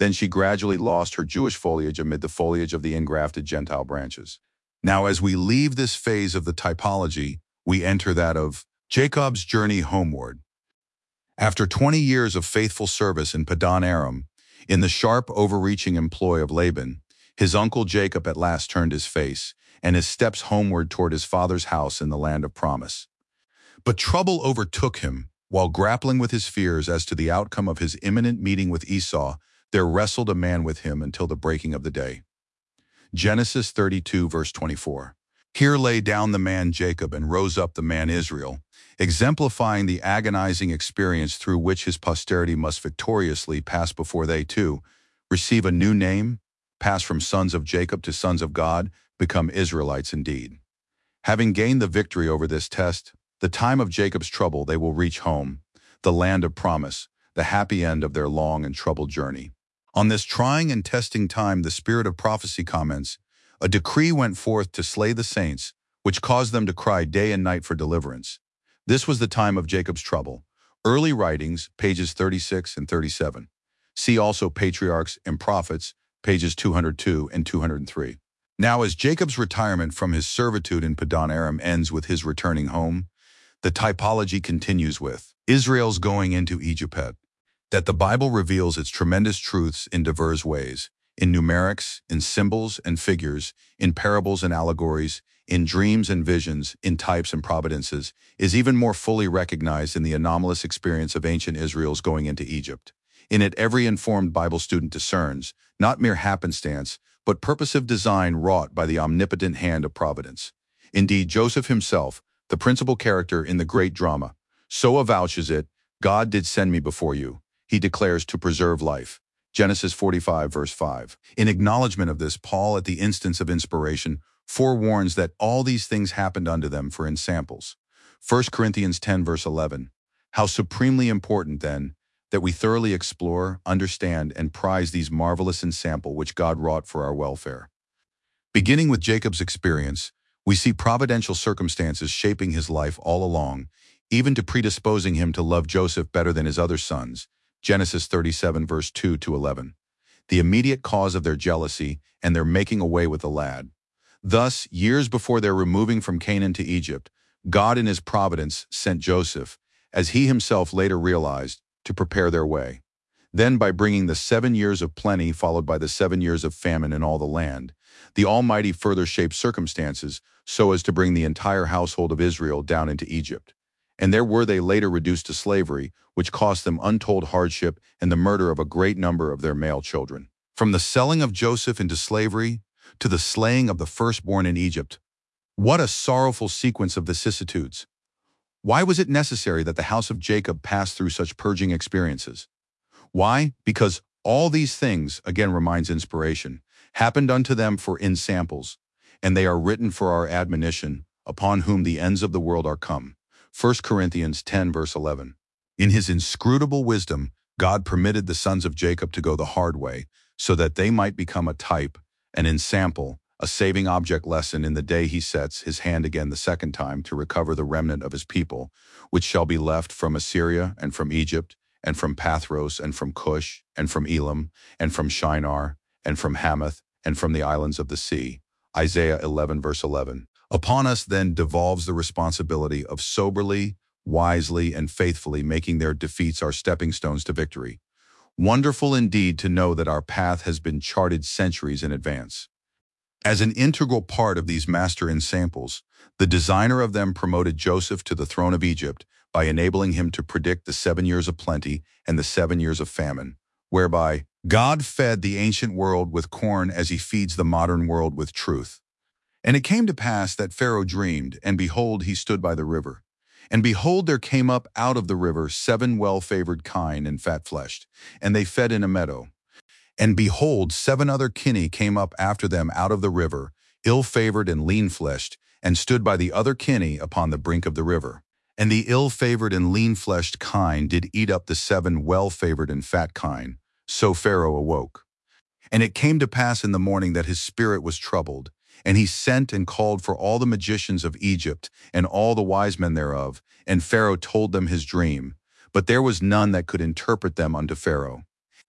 Then she gradually lost her Jewish foliage amid the foliage of the engrafted Gentile branches. Now, as we leave this phase of the typology, we enter that of Jacob's journey homeward. After 20 years of faithful service in Padan Aram, in the sharp, overreaching employ of Laban, his uncle Jacob at last turned his face, and his steps homeward toward his father's house in the land of promise. But trouble overtook him. While grappling with his fears as to the outcome of his imminent meeting with Esau, there wrestled a man with him until the breaking of the day. Genesis 32, verse 24. Here lay down the man Jacob and rose up the man Israel, exemplifying the agonizing experience through which his posterity must victoriously pass before they, too, receive a new name, pass from sons of Jacob to sons of God, become Israelites indeed. Having gained the victory over this test, the time of Jacob's trouble, they will reach home, the land of promise, the happy end of their long and troubled journey. On this trying and testing time, the spirit of prophecy comments, a decree went forth to slay the saints, which caused them to cry day and night for deliverance. This was the time of Jacob's trouble. Early Writings, pages 36 and 37. See also Patriarchs and Prophets, pages 202 and 203. Now, as Jacob's retirement from his servitude in Padan Aram ends with his returning home, the typology continues with Israel's going into Egypt. That the Bible reveals its tremendous truths in diverse ways, in numerics, in symbols and figures, in parables and allegories, in dreams and visions, in types and providences, is even more fully recognized in the anomalous experience of ancient Israel's going into Egypt. In it, every informed Bible student discerns, not mere happenstance, but purposive design wrought by the omnipotent hand of providence. Indeed, Joseph himself, the principal character in the great drama, so avouches it, God did send me before you, he declares, to preserve life. Genesis 45, verse 5. In acknowledgement of this, Paul, at the instance of inspiration, forewarns that all these things happened unto them for ensamples. 1 Corinthians 10, verse 11. How supremely important, then, that we thoroughly explore, understand, and prize these marvelous ensample which God wrought for our welfare. Beginning with Jacob's experience, we see providential circumstances shaping his life all along, even to predisposing him to love Joseph better than his other sons. Genesis 37, verse 2 to 11. The immediate cause of their jealousy and their making away with the lad. Thus, years before their removing from Canaan to Egypt, God in his providence sent Joseph, as he himself later realized, to prepare their way. Then, by bringing the 7 years of plenty followed by the 7 years of famine in all the land, the Almighty further shaped circumstances so as to bring the entire household of Israel down into Egypt. And there were they later reduced to slavery, which cost them untold hardship and the murder of a great number of their male children. From the selling of Joseph into slavery to the slaying of the firstborn in Egypt, what a sorrowful sequence of vicissitudes! Why was it necessary that the house of Jacob pass through such purging experiences? Why? Because all these things, again reminds inspiration, happened unto them for ensamples, and they are written for our admonition, upon whom the ends of the world are come. 1 Corinthians 10, verse 11. In his inscrutable wisdom, God permitted the sons of Jacob to go the hard way, so that they might become a type, an ensample, a saving object lesson in the day he sets his hand again the second time to recover the remnant of his people, which shall be left from Assyria and from Egypt, and from Pathros and from Cush, and from Elam, and from Shinar, and from Hamath, and from the islands of the sea. Isaiah 11, verse 11. Upon us then devolves the responsibility of soberly, wisely, and faithfully making their defeats our stepping stones to victory. Wonderful indeed to know that our path has been charted centuries in advance. As an integral part of these master ensamples, the designer of them promoted Joseph to the throne of Egypt by enabling him to predict the 7 years of plenty and the 7 years of famine, whereby God fed the ancient world with corn as he feeds the modern world with truth. And it came to pass that Pharaoh dreamed, and behold, he stood by the river. And behold, there came up out of the river 7 well-favored kine and fat-fleshed, and they fed in a meadow. And behold, 7 other kine came up after them out of the river, ill-favored and lean-fleshed, and stood by the other kine upon the brink of the river. And the ill-favored and lean-fleshed kine did eat up the 7 well-favored and fat kine. So Pharaoh awoke. And it came to pass in the morning that his spirit was troubled, and he sent and called for all the magicians of Egypt and all the wise men thereof, and Pharaoh told them his dream. But there was none that could interpret them unto Pharaoh.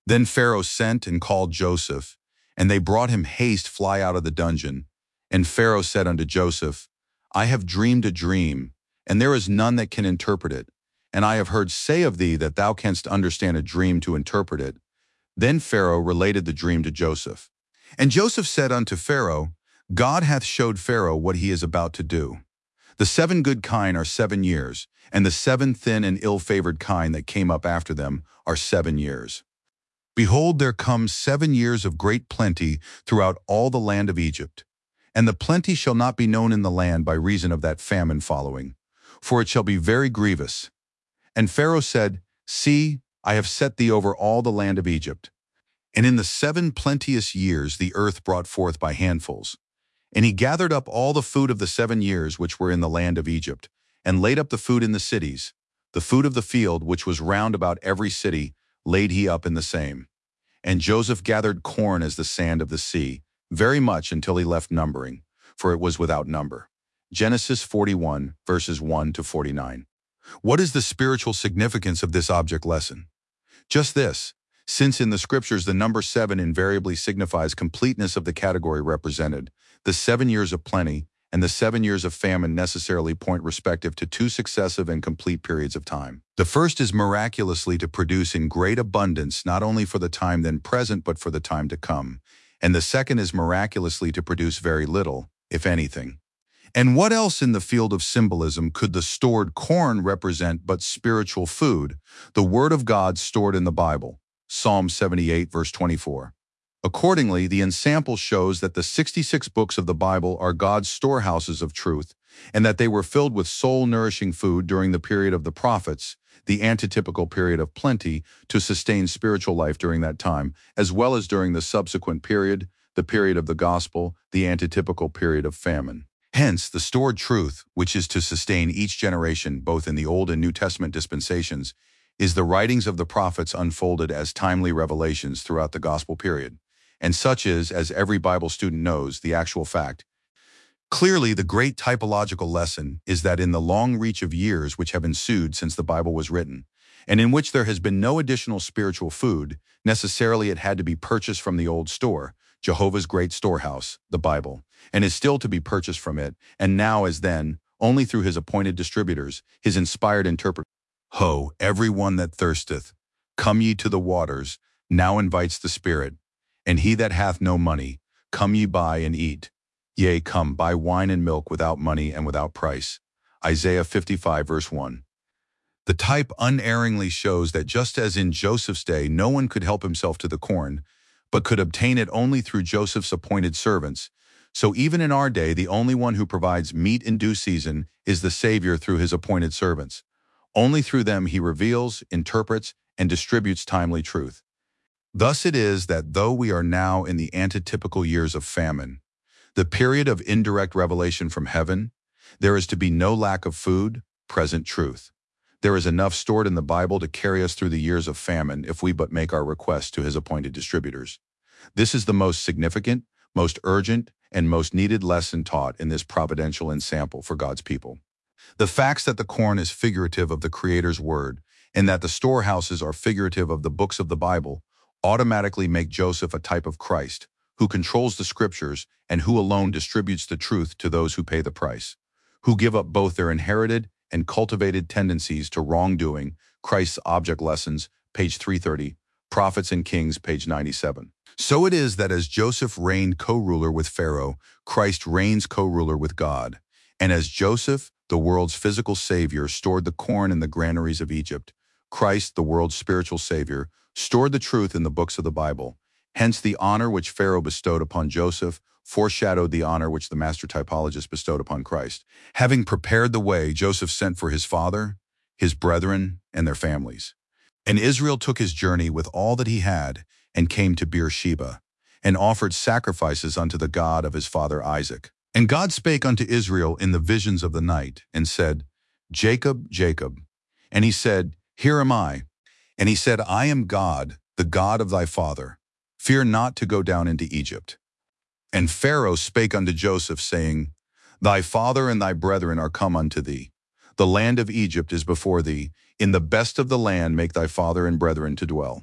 Then Pharaoh sent and called Joseph, and they brought him haste fly out of the dungeon. And Pharaoh said unto Joseph, I have dreamed a dream, and there is none that can interpret it. And I have heard say of thee that thou canst understand a dream to interpret it. Then Pharaoh related the dream to Joseph. And Joseph said unto Pharaoh, God hath showed Pharaoh what he is about to do. The 7 good kine are 7 years, and the 7 thin and ill-favored kine that came up after them are 7 years. Behold, there come 7 years of great plenty throughout all the land of Egypt. And the plenty shall not be known in the land by reason of that famine following, for it shall be very grievous. And Pharaoh said, See, I have set thee over all the land of Egypt. And in the 7 plenteous years the earth brought forth by handfuls. And he gathered up all the food of the 7 years which were in the land of Egypt, and laid up the food in the cities. The food of the field, which was round about every city, laid he up in the same. And Joseph gathered corn as the sand of the sea, very much until he left numbering, for it was without number. Genesis 41, verses 1 to 49. What is the spiritual significance of this object lesson? Just this: since in the scriptures the number 7 invariably signifies completeness of the category represented, the 7 years of plenty and the 7 years of famine necessarily point respective to 2 successive and complete periods of time. The first is miraculously to produce in great abundance not only for the time then present but for the time to come, and the second is miraculously to produce very little, if anything. And what else in the field of symbolism could the stored corn represent but spiritual food, the Word of God stored in the Bible? Psalm 78, verse 24. Accordingly, the ensample shows that the 66 books of the Bible are God's storehouses of truth, and that they were filled with soul-nourishing food during the period of the prophets, the antitypical period of plenty, to sustain spiritual life during that time, as well as during the subsequent period, the period of the gospel, the antitypical period of famine. Hence, the stored truth, which is to sustain each generation both in the Old and New Testament dispensations, is the writings of the prophets unfolded as timely revelations throughout the gospel period. And such is, as every Bible student knows, the actual fact. Clearly, the great typological lesson is that in the long reach of years which have ensued since the Bible was written, and in which there has been no additional spiritual food, necessarily it had to be purchased from the old store, Jehovah's great storehouse, the Bible, and is still to be purchased from it, and now as then, only through his appointed distributors, his inspired interpreters. Ho, every one that thirsteth, come ye to the waters, now invites the Spirit. And he that hath no money, come ye buy and eat. Yea, come, buy wine and milk without money and without price. Isaiah 55, verse 1. The type unerringly shows that just as in Joseph's day no one could help himself to the corn, but could obtain it only through Joseph's appointed servants, so even in our day the only one who provides meat in due season is the Savior through his appointed servants. Only through them he reveals, interprets, and distributes timely truth. Thus it is that though we are now in the antitypical years of famine, the period of indirect revelation from heaven, there is to be no lack of food, present truth. There is enough stored in the Bible to carry us through the years of famine if we but make our request to his appointed distributors. This is the most significant, most urgent, and most needed lesson taught in this providential ensample for God's people. The facts that the corn is figurative of the Creator's word and that the storehouses are figurative of the books of the Bible automatically make Joseph a type of Christ, who controls the scriptures and who alone distributes the truth to those who pay the price, who give up both their inherited and cultivated tendencies to wrongdoing. Christ's Object Lessons, page 330, Prophets and Kings, page 97. So it is that as Joseph reigned co-ruler with Pharaoh, Christ reigns co-ruler with God. And as Joseph, the world's physical savior, stored the corn in the granaries of Egypt, Christ, the world's spiritual savior, stored the truth in the books of the Bible. Hence the honor which Pharaoh bestowed upon Joseph foreshadowed the honor which the master typologist bestowed upon Christ. Having prepared the way, Joseph sent for his father, his brethren, and their families. And Israel took his journey with all that he had, and came to Beersheba, and offered sacrifices unto the God of his father Isaac. And God spake unto Israel in the visions of the night, and said, Jacob, Jacob. And he said, Here am I. And he said, I am God, the God of thy father. Fear not to go down into Egypt. And Pharaoh spake unto Joseph, saying, Thy father and thy brethren are come unto thee. The land of Egypt is before thee. In the best of the land make thy father and brethren to dwell.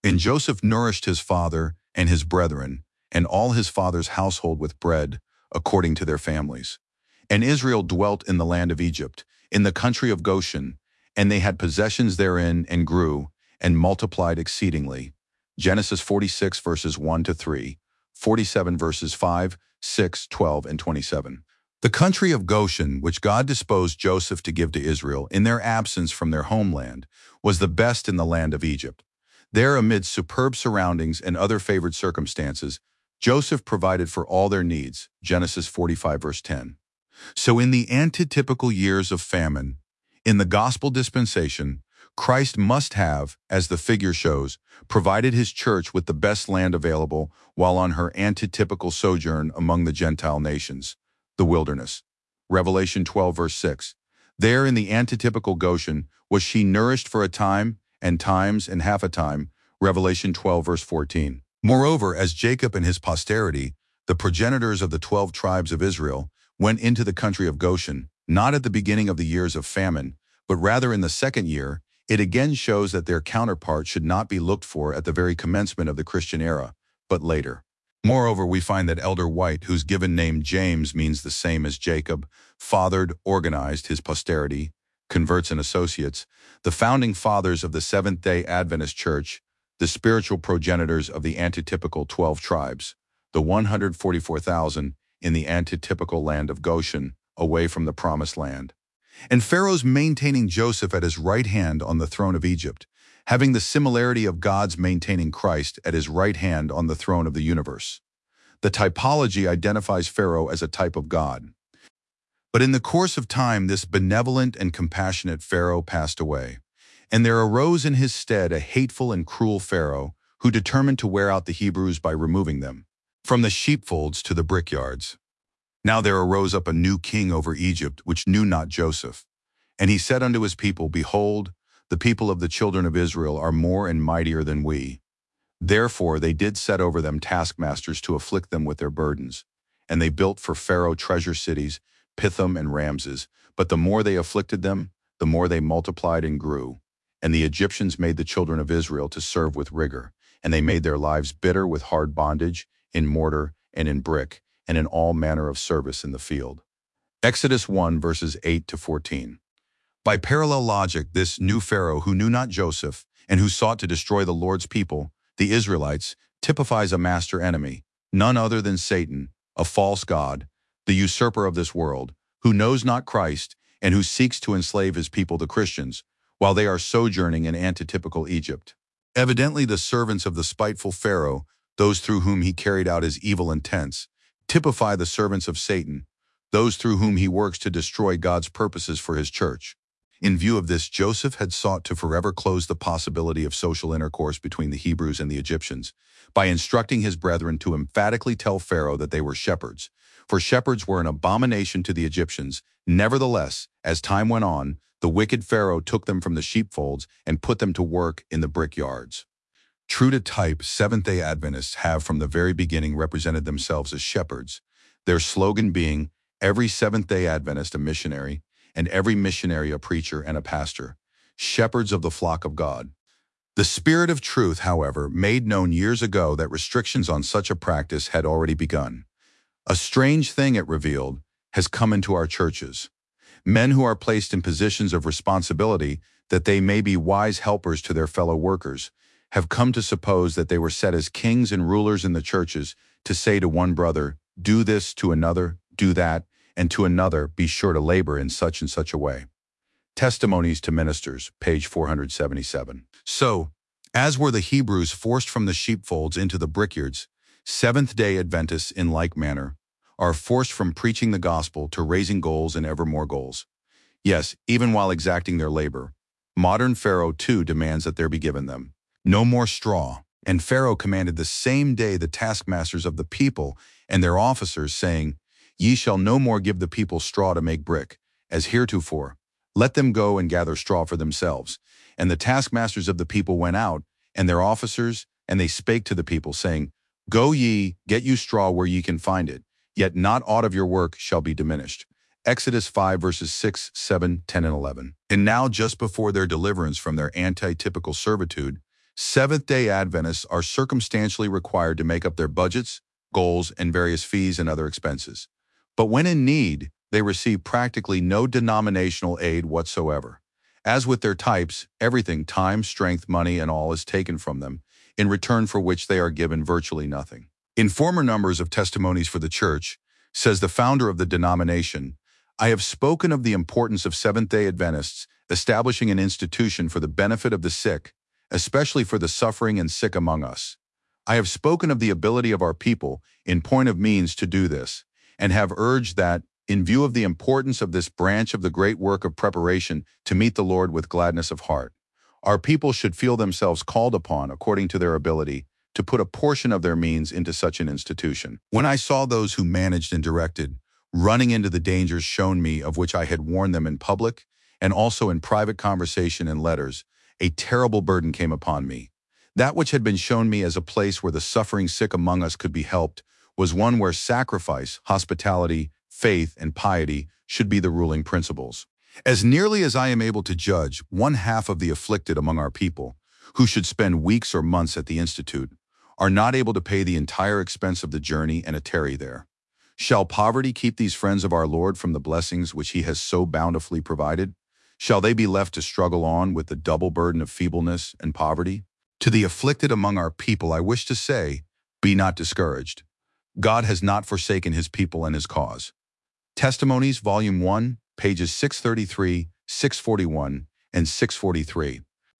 And Joseph nourished his father and his brethren, and all his father's household with bread, according to their families. And Israel dwelt in the land of Egypt, in the country of Goshen, and they had possessions therein, and grew, and multiplied exceedingly. Genesis 46 verses 1-3, 47 verses 5, 6, 12, and 27. The country of Goshen, which God disposed Joseph to give to Israel in their absence from their homeland, was the best in the land of Egypt. There, amid superb surroundings and other favored circumstances, Joseph provided for all their needs. Genesis 45 verse 10. So in the antitypical years of famine, in the gospel dispensation, Christ must have, as the figure shows, provided his church with the best land available while on her antitypical sojourn among the Gentile nations, the wilderness. Revelation 12 verse 6. There in the antitypical Goshen was she nourished for a time, and times, and half a time. Revelation 12 verse 14. Moreover, as Jacob and his posterity, the progenitors of the 12 tribes of Israel, went into the country of Goshen, not at the beginning of the years of famine, but rather in the second year, it again shows that their counterpart should not be looked for at the very commencement of the Christian era, but later. Moreover, we find that Elder White, whose given name James means the same as Jacob, fathered, organized his posterity, converts and associates, the founding fathers of the Seventh-day Adventist Church, the spiritual progenitors of the antitypical 12 tribes, the 144,000 in the antitypical land of Goshen, away from the Promised Land. And Pharaoh's maintaining Joseph at his right hand on the throne of Egypt, having the similarity of God's maintaining Christ at his right hand on the throne of the universe. The typology identifies Pharaoh as a type of God. But in the course of time, this benevolent and compassionate Pharaoh passed away, and there arose in his stead a hateful and cruel Pharaoh who determined to wear out the Hebrews by removing them from the sheepfolds to the brickyards. Now there arose up a new king over Egypt, which knew not Joseph. And he said unto his people, Behold, the people of the children of Israel are more and mightier than we. Therefore they did set over them taskmasters to afflict them with their burdens. And they built for Pharaoh treasure cities, Pithom and Ramses. But the more they afflicted them, the more they multiplied and grew. And the Egyptians made the children of Israel to serve with rigor, and they made their lives bitter with hard bondage, in mortar and in brick, and in all manner of service in the field. Exodus 1 verses 8-14. By parallel logic, this new Pharaoh who knew not Joseph and who sought to destroy the Lord's people, the Israelites, typifies a master enemy, none other than Satan, a false god, the usurper of this world, who knows not Christ and who seeks to enslave his people, the Christians, while they are sojourning in antitypical Egypt. Evidently the servants of the spiteful Pharaoh, those through whom he carried out his evil intents, typify the servants of Satan, those through whom he works to destroy God's purposes for his church. In view of this, Joseph had sought to forever close the possibility of social intercourse between the Hebrews and the Egyptians by instructing his brethren to emphatically tell Pharaoh that they were shepherds, for shepherds were an abomination to the Egyptians. Nevertheless, as time went on, the wicked Pharaoh took them from the sheepfolds and put them to work in the brickyards. True to type, Seventh-day Adventists have from the very beginning represented themselves as shepherds, their slogan being, every Seventh-day Adventist a missionary, and every missionary a preacher and a pastor, shepherds of the flock of God. The Spirit of Truth, however, made known years ago that restrictions on such a practice had already begun. A strange thing, it revealed, has come into our churches. Men who are placed in positions of responsibility that they may be wise helpers to their fellow workers, have come to suppose that they were set as kings and rulers in the churches to say to one brother, do this, to another, do that, and to another, be sure to labor in such and such a way. Testimonies to Ministers, page 477. So, as were the Hebrews forced from the sheepfolds into the brickyards, Seventh-day Adventists in like manner are forced from preaching the gospel to raising goals and ever more goals. Yes, even while exacting their labor, modern Pharaoh too demands that there be given them no more straw, and Pharaoh commanded the same day the taskmasters of the people and their officers, saying, Ye shall no more give the people straw to make brick, as heretofore. Let them go and gather straw for themselves. And the taskmasters of the people went out, and their officers, and they spake to the people, saying, Go ye, get you straw where ye can find it, yet not aught of your work shall be diminished. Exodus 5 verses 6, 7, 10, and 11. And now just before their deliverance from their antitypical servitude, Seventh-day Adventists are circumstantially required to make up their budgets, goals, and various fees and other expenses. But when in need, they receive practically no denominational aid whatsoever. As with their types, everything, time, strength, money, and all is taken from them, in return for which they are given virtually nothing. In former numbers of Testimonies for the Church, says the founder of the denomination, I have spoken of the importance of Seventh-day Adventists establishing an institution for the benefit of the sick, especially for the suffering and sick among us. I have spoken of the ability of our people, in point of means, to do this, and have urged that, in view of the importance of this branch of the great work of preparation to meet the Lord with gladness of heart, our people should feel themselves called upon, according to their ability, to put a portion of their means into such an institution. When I saw those who managed and directed running into the dangers shown me of which I had warned them in public and also in private conversation and letters, a terrible burden came upon me. That which had been shown me as a place where the suffering sick among us could be helped was one where sacrifice, hospitality, faith, and piety should be the ruling principles. As nearly as I am able to judge, one half of the afflicted among our people, who should spend weeks or months at the Institute, are not able to pay the entire expense of the journey and a tarry there. Shall poverty keep these friends of our Lord from the blessings which He has so bountifully provided? Shall they be left to struggle on with the double burden of feebleness and poverty? To the afflicted among our people I wish to say, be not discouraged. God has not forsaken His people and His cause. Testimonies, Volume 1, pages 633, 641, and 643.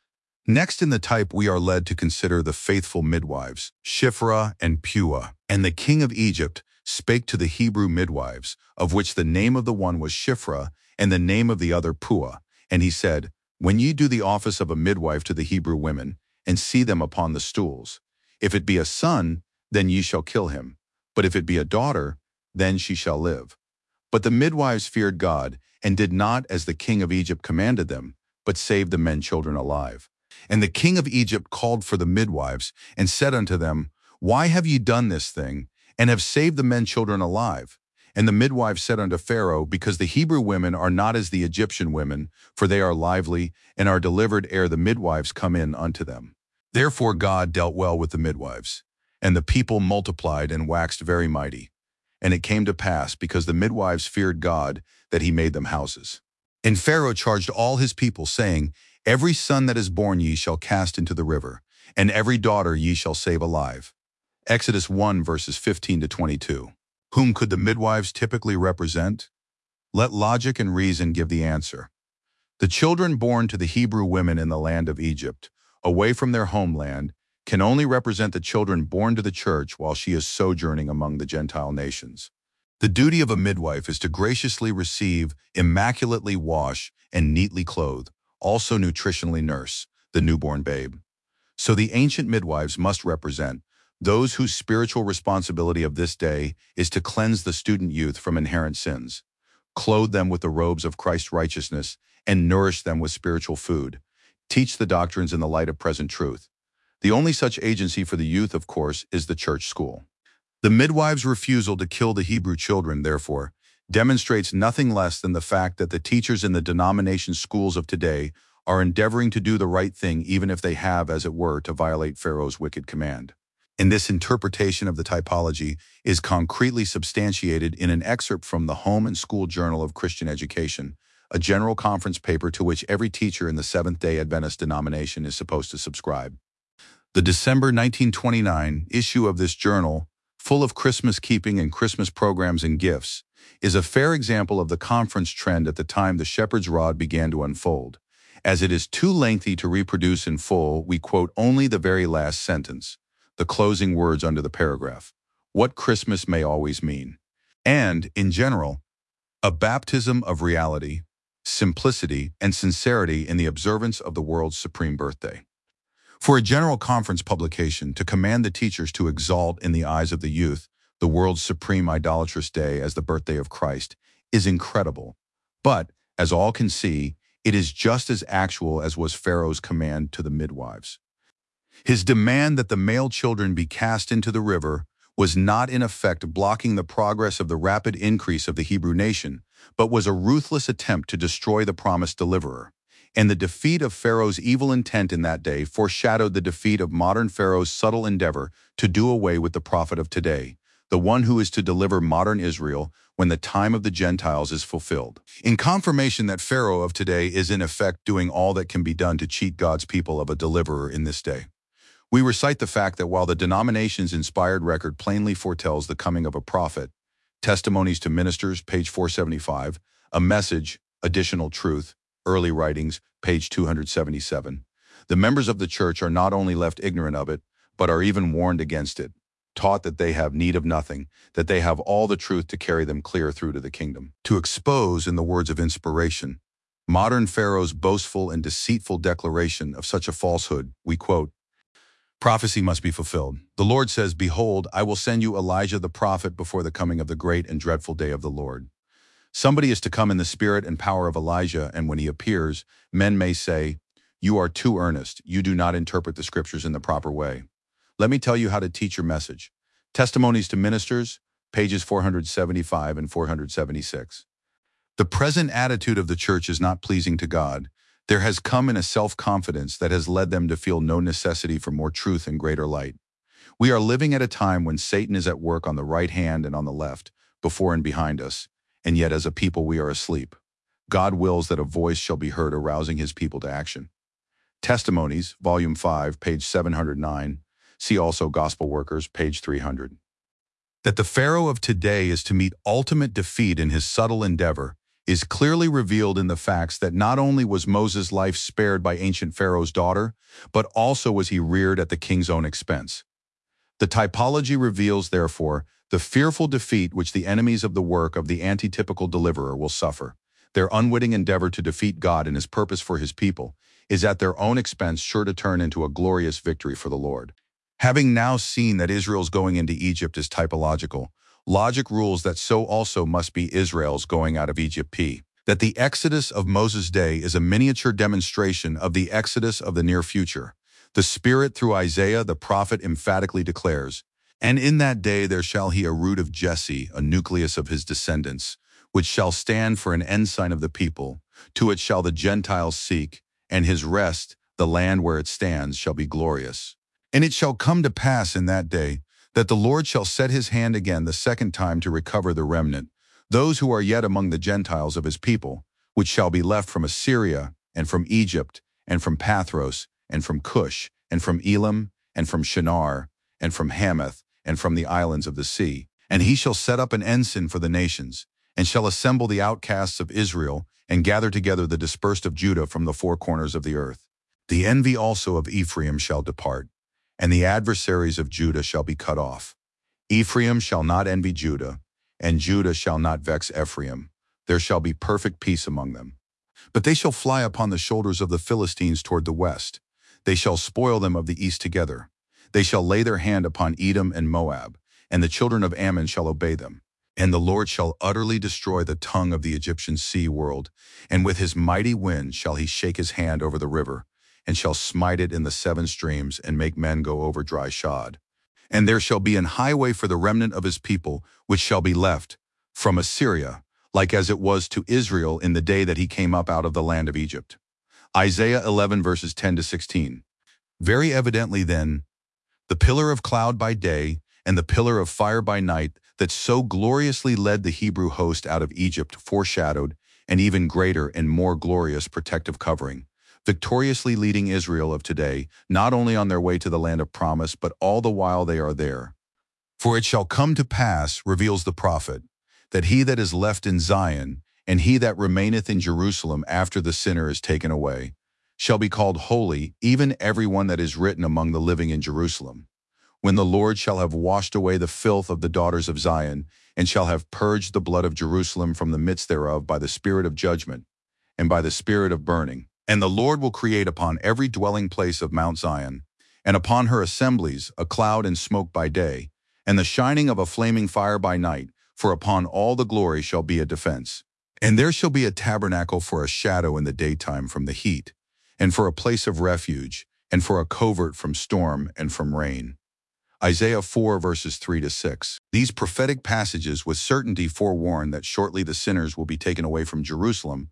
Next in the type we are led to consider the faithful midwives, Shiphrah and Puah. And the king of Egypt spake to the Hebrew midwives, of which the name of the one was Shiphrah, and the name of the other Puah. And he said, When ye do the office of a midwife to the Hebrew women, and see them upon the stools, if it be a son, then ye shall kill him. But if it be a daughter, then she shall live. But the midwives feared God, and did not as the king of Egypt commanded them, but saved the men children alive. And the king of Egypt called for the midwives, and said unto them, Why have ye done this thing, and have saved the men children alive? And the midwives said unto Pharaoh, Because the Hebrew women are not as the Egyptian women, for they are lively, and are delivered ere the midwives come in unto them. Therefore God dealt well with the midwives. And the people multiplied and waxed very mighty. And it came to pass, because the midwives feared God, that He made them houses. And Pharaoh charged all his people, saying, Every son that is born ye shall cast into the river, and every daughter ye shall save alive. Exodus 1, verses 15 to 22. Whom could the midwives typically represent? Let logic and reason give the answer. The children born to the Hebrew women in the land of Egypt, away from their homeland, can only represent the children born to the church while she is sojourning among the Gentile nations. The duty of a midwife is to graciously receive, immaculately wash, and neatly clothe, also nutritionally nurse, the newborn babe. So the ancient midwives must represent those whose spiritual responsibility of this day is to cleanse the student youth from inherent sins, clothe them with the robes of Christ's righteousness, and nourish them with spiritual food, teach the doctrines in the light of present truth. The only such agency for the youth, of course, is the church school. The midwives' refusal to kill the Hebrew children, therefore, demonstrates nothing less than the fact that the teachers in the denomination schools of today are endeavoring to do the right thing even if they have, as it were, to violate Pharaoh's wicked command. And this interpretation of the typology is concretely substantiated in an excerpt from the Home and School Journal of Christian Education, a general conference paper to which every teacher in the Seventh-day Adventist denomination is supposed to subscribe. The December 1929 issue of this journal, full of Christmas keeping and Christmas programs and gifts, is a fair example of the conference trend at the time the shepherd's rod began to unfold. As it is too lengthy to reproduce in full, we quote only the very last sentence, the closing words under the paragraph, what Christmas may always mean, and, in general, a baptism of reality, simplicity, and sincerity in the observance of the world's supreme birthday. For a general conference publication to command the teachers to exalt in the eyes of the youth the world's supreme idolatrous day as the birthday of Christ is incredible. But, as all can see, it is just as actual as was Pharaoh's command to the midwives. His demand that the male children be cast into the river was not in effect blocking the progress of the rapid increase of the Hebrew nation, but was a ruthless attempt to destroy the promised deliverer. And the defeat of Pharaoh's evil intent in that day foreshadowed the defeat of modern Pharaoh's subtle endeavor to do away with the prophet of today, the one who is to deliver modern Israel when the time of the Gentiles is fulfilled. In confirmation that Pharaoh of today is in effect doing all that can be done to cheat God's people of a deliverer in this day, we recite the fact that while the denomination's inspired record plainly foretells the coming of a prophet, Testimonies to Ministers, page 475, A Message, Additional Truth, Early Writings, page 277, the members of the church are not only left ignorant of it, but are even warned against it, taught that they have need of nothing, that they have all the truth to carry them clear through to the kingdom. To expose, in the words of inspiration, modern Pharaoh's boastful and deceitful declaration of such a falsehood, we quote, "Prophecy must be fulfilled. The Lord says, Behold, I will send you Elijah the prophet before the coming of the great and dreadful day of the Lord. Somebody is to come in the spirit and power of Elijah, and when he appears, men may say, You are too earnest. You do not interpret the scriptures in the proper way. Let me tell you how to teach your message." Testimonies to Ministers, pages 475 and 476. The present attitude of the church is not pleasing to God. There has come in a self-confidence that has led them to feel no necessity for more truth and greater light. We are living at a time when Satan is at work on the right hand and on the left, before and behind us, and yet as a people we are asleep. God wills that a voice shall be heard arousing his people to action. Testimonies, volume 5, page 709. See also Gospel Workers, page 300. That the Pharaoh of today is to meet ultimate defeat in his subtle endeavor is clearly revealed in the facts that not only was Moses' life spared by ancient Pharaoh's daughter, but also was he reared at the king's own expense. The typology reveals, therefore, the fearful defeat which the enemies of the work of the antitypical deliverer will suffer. Their unwitting endeavor to defeat God and his purpose for his people is at their own expense sure to turn into a glorious victory for the Lord. Having now seen that Israel's going into Egypt is typological, logic rules that so also must be Israel's going out of Egypt. That the Exodus of Moses' day is a miniature demonstration of the Exodus of the near future. The Spirit through Isaiah the prophet emphatically declares, "And in that day there shall he a root of Jesse, a nucleus of his descendants, which shall stand for an ensign of the people. To it shall the Gentiles seek, and his rest, the land where it stands, shall be glorious. And it shall come to pass in that day that the Lord shall set his hand again the second time to recover the remnant, those who are yet among the Gentiles of his people, which shall be left from Assyria, and from Egypt, and from Pathros, and from Cush, and from Elam, and from Shinar, and from Hamath, and from the islands of the sea. And he shall set up an ensign for the nations, and shall assemble the outcasts of Israel, and gather together the dispersed of Judah from the four corners of the earth. The envy also of Ephraim shall depart, and the adversaries of Judah shall be cut off. Ephraim shall not envy Judah, and Judah shall not vex Ephraim. There shall be perfect peace among them. But they shall fly upon the shoulders of the Philistines toward the west. They shall spoil them of the east together. They shall lay their hand upon Edom and Moab, and the children of Ammon shall obey them. And the Lord shall utterly destroy the tongue of the Egyptian sea world, and with his mighty wind shall he shake his hand over the river, and shall smite it in the seven streams, and make men go over dry shod. And there shall be an highway for the remnant of his people, which shall be left, from Assyria, like as it was to Israel in the day that he came up out of the land of Egypt. Isaiah 11 verses 10 to 16. Very evidently then, the pillar of cloud by day and the pillar of fire by night that so gloriously led the Hebrew host out of Egypt foreshadowed an even greater and more glorious protective covering, victoriously leading Israel of today, not only on their way to the land of promise, but all the while they are there. For it shall come to pass, reveals the prophet, that he that is left in Zion, and he that remaineth in Jerusalem after the sinner is taken away, shall be called holy, even every one that is written among the living in Jerusalem. When the Lord shall have washed away the filth of the daughters of Zion, and shall have purged the blood of Jerusalem from the midst thereof by the spirit of judgment, and by the spirit of burning. And the Lord will create upon every dwelling place of Mount Zion, and upon her assemblies, a cloud and smoke by day, and the shining of a flaming fire by night, for upon all the glory shall be a defense. And there shall be a tabernacle for a shadow in the daytime from the heat, and for a place of refuge, and for a covert from storm and from rain. Isaiah 4 verses 3 to 6. These prophetic passages with certainty forewarn that shortly the sinners will be taken away from Jerusalem,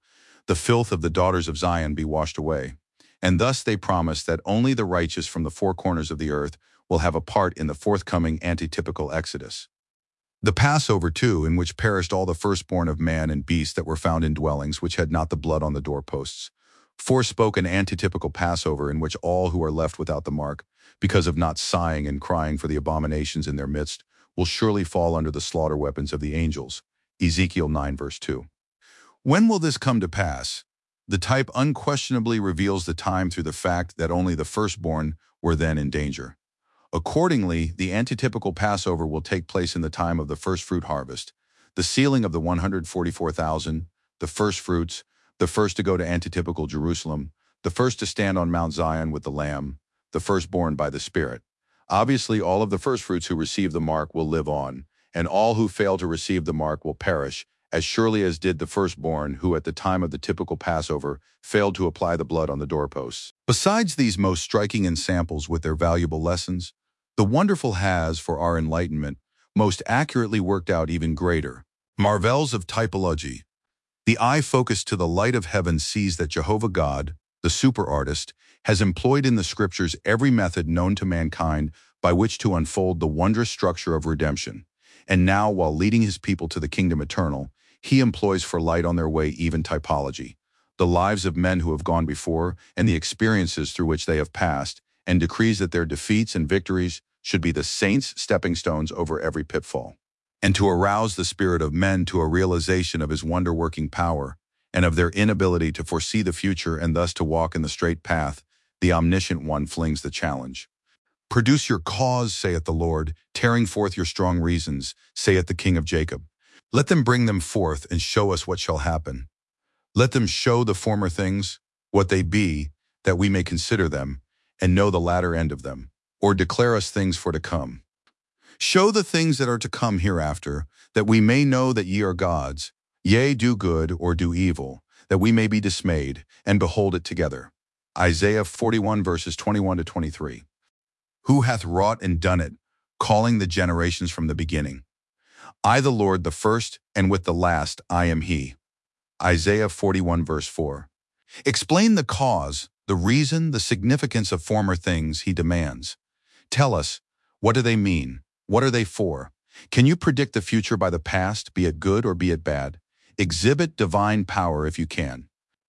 the filth of the daughters of Zion be washed away. And thus they promise that only the righteous from the four corners of the earth will have a part in the forthcoming antitypical Exodus. The Passover, too, in which perished all the firstborn of man and beast that were found in dwellings which had not the blood on the doorposts, forespoke an antitypical Passover in which all who are left without the mark, because of not sighing and crying for the abominations in their midst, will surely fall under the slaughter weapons of the angels. Ezekiel 9 verse 2. When will this come to pass? The type unquestionably reveals the time through the fact that only the firstborn were then in danger. Accordingly, the antitypical Passover will take place in the time of the first fruit harvest, the sealing of the 144,000, the first fruits, the first to go to antitypical Jerusalem, the first to stand on Mount Zion with the Lamb, the firstborn by the Spirit. Obviously, all of the firstfruits who receive the mark will live on, and all who fail to receive the mark will perish, as surely as did the firstborn who at the time of the typical Passover failed to apply the blood on the doorposts. Besides these most striking ensamples with their valuable lessons, the wonderful has, for our enlightenment, most accurately worked out even greater marvels of typology. The eye focused to the light of heaven sees that Jehovah God, the super artist, has employed in the scriptures every method known to mankind by which to unfold the wondrous structure of redemption. And now, while leading his people to the kingdom eternal, he employs for light on their way even typology, the lives of men who have gone before and the experiences through which they have passed, and decrees that their defeats and victories should be the saints' stepping stones over every pitfall, and to arouse the spirit of men to a realization of his wonder-working power and of their inability to foresee the future and thus to walk in the straight path. The Omniscient One flings the challenge. Produce your cause, saith the Lord, tearing forth your strong reasons, saith the King of Jacob. Let them bring them forth and show us what shall happen. Let them show the former things, what they be, that we may consider them, and know the latter end of them, or declare us things for to come. Show the things that are to come hereafter, that we may know that ye are gods. Yea, do good or do evil, that we may be dismayed, and behold it together. Isaiah 41 verses 21 to 23. Who hath wrought and done it, calling the generations from the beginning? I the Lord the first, and with the last I am he. Isaiah 41 verse 4. Explain the cause, the reason, the significance of former things, he demands. Tell us, what do they mean? What are they for? Can you predict the future by the past, be it good or be it bad? Exhibit divine power if you can.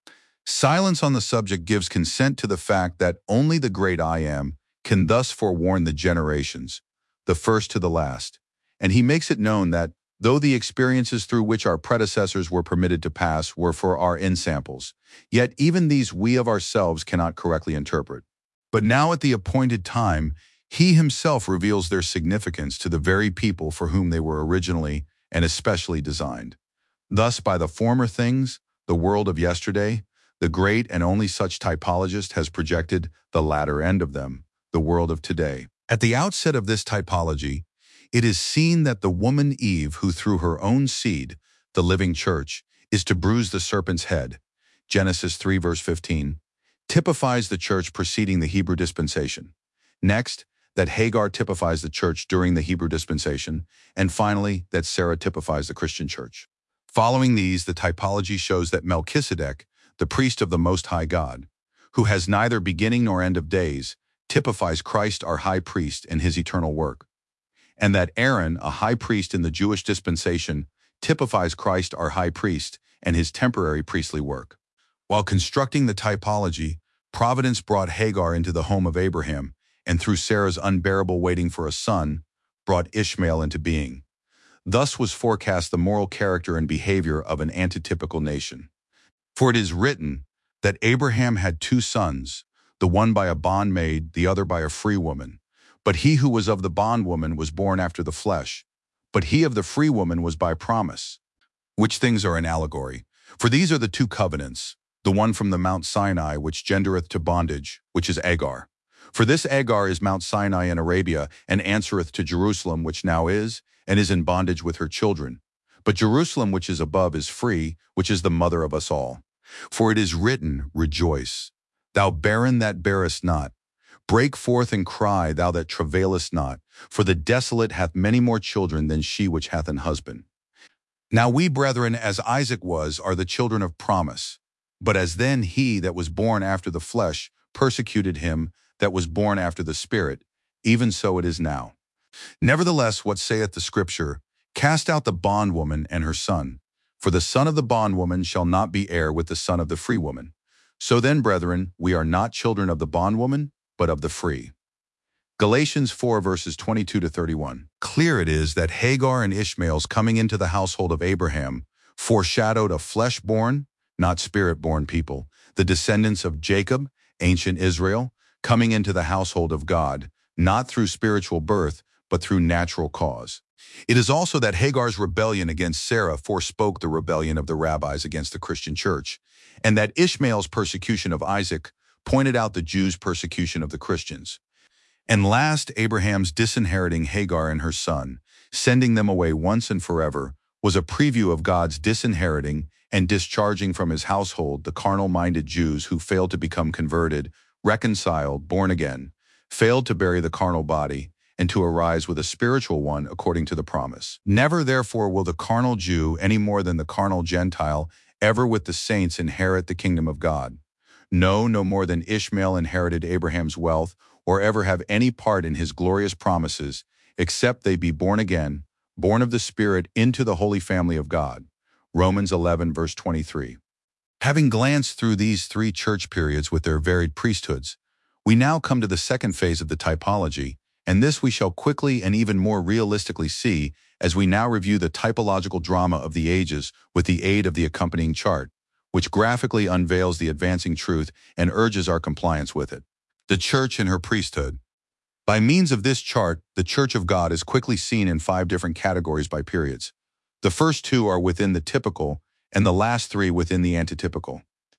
Silence on the subject gives consent to the fact that only the great I Am can thus forewarn the generations, the first to the last. And he makes it known that, though the experiences through which our predecessors were permitted to pass were for our ensamples, yet even these we of ourselves cannot correctly interpret. But now at the appointed time, he himself reveals their significance to the very people for whom they were originally and especially designed. Thus, by the former things, the world of yesterday, the great and only such typologist has projected the latter end of them, the world of today. At the outset of this typology, it is seen that the woman Eve, who through her own seed, the living church, is to bruise the serpent's head, Genesis 3 verse 15, typifies the church preceding the Hebrew dispensation. Next, that Hagar typifies the church during the Hebrew dispensation, and finally, that Sarah typifies the Christian church. Following these, the typology shows that Melchizedek, the priest of the Most High God, who has neither beginning nor end of days, typifies Christ our high priest in his eternal work, and that Aaron, a high priest in the Jewish dispensation, typifies Christ our high priest and his temporary priestly work. While constructing the typology, Providence brought Hagar into the home of Abraham, and through Sarah's unbearable waiting for a son, brought Ishmael into being. Thus was forecast the moral character and behavior of an antitypical nation. For it is written that Abraham had two sons, the one by a bondmaid, the other by a free woman. But he who was of the bondwoman was born after the flesh, but he of the free woman was by promise. Which things are an allegory? For these are the two covenants, the one from the Mount Sinai, which gendereth to bondage, which is Agar. For this Agar is Mount Sinai in Arabia, and answereth to Jerusalem, which now is, and is in bondage with her children. But Jerusalem which is above is free, which is the mother of us all. For it is written, Rejoice, thou barren that bearest not. Break forth and cry, thou that travailest not, for the desolate hath many more children than she which hath an husband. Now we, brethren, as Isaac was, are the children of promise. But as then he that was born after the flesh persecuted him that was born after the Spirit, even so it is now. Nevertheless, what saith the Scripture? Cast out the bondwoman and her son, for the son of the bondwoman shall not be heir with the son of the free woman. So then, brethren, we are not children of the bondwoman, but of the free. Galatians 4 verses 22 to 31. Clear it is that Hagar and Ishmael's coming into the household of Abraham foreshadowed a flesh-born, not spirit-born people, the descendants of Jacob, ancient Israel, coming into the household of God, not through spiritual birth, but through natural cause. It is also that Hagar's rebellion against Sarah forespoke the rebellion of the rabbis against the Christian church, and that Ishmael's persecution of Isaac pointed out the Jews' persecution of the Christians. And last, Abraham's disinheriting Hagar and her son, sending them away once and forever, was a preview of God's disinheriting and discharging from his household the carnal-minded Jews who failed to become converted, reconciled, born again, failed to bury the carnal body, and to arise with a spiritual one according to the promise. Never, therefore, will the carnal Jew, any more than the carnal Gentile, ever with the saints inherit the kingdom of God. No more than Ishmael inherited Abraham's wealth, or ever have any part in his glorious promises, except they be born again, born of the Spirit into the holy family of God. Romans 11 verse 23. Having glanced through these three church periods with their varied priesthoods, we now come to the second phase of the typology, and this we shall quickly and even more realistically see as we now review the typological drama of the ages with the aid of the accompanying chart, which graphically unveils the advancing truth and urges our compliance with it. The Church and her priesthood. By means of this chart, the Church of God is quickly seen in 5 different categories by periods. The first 2 are within the typical, and the last 3 within the antitypical.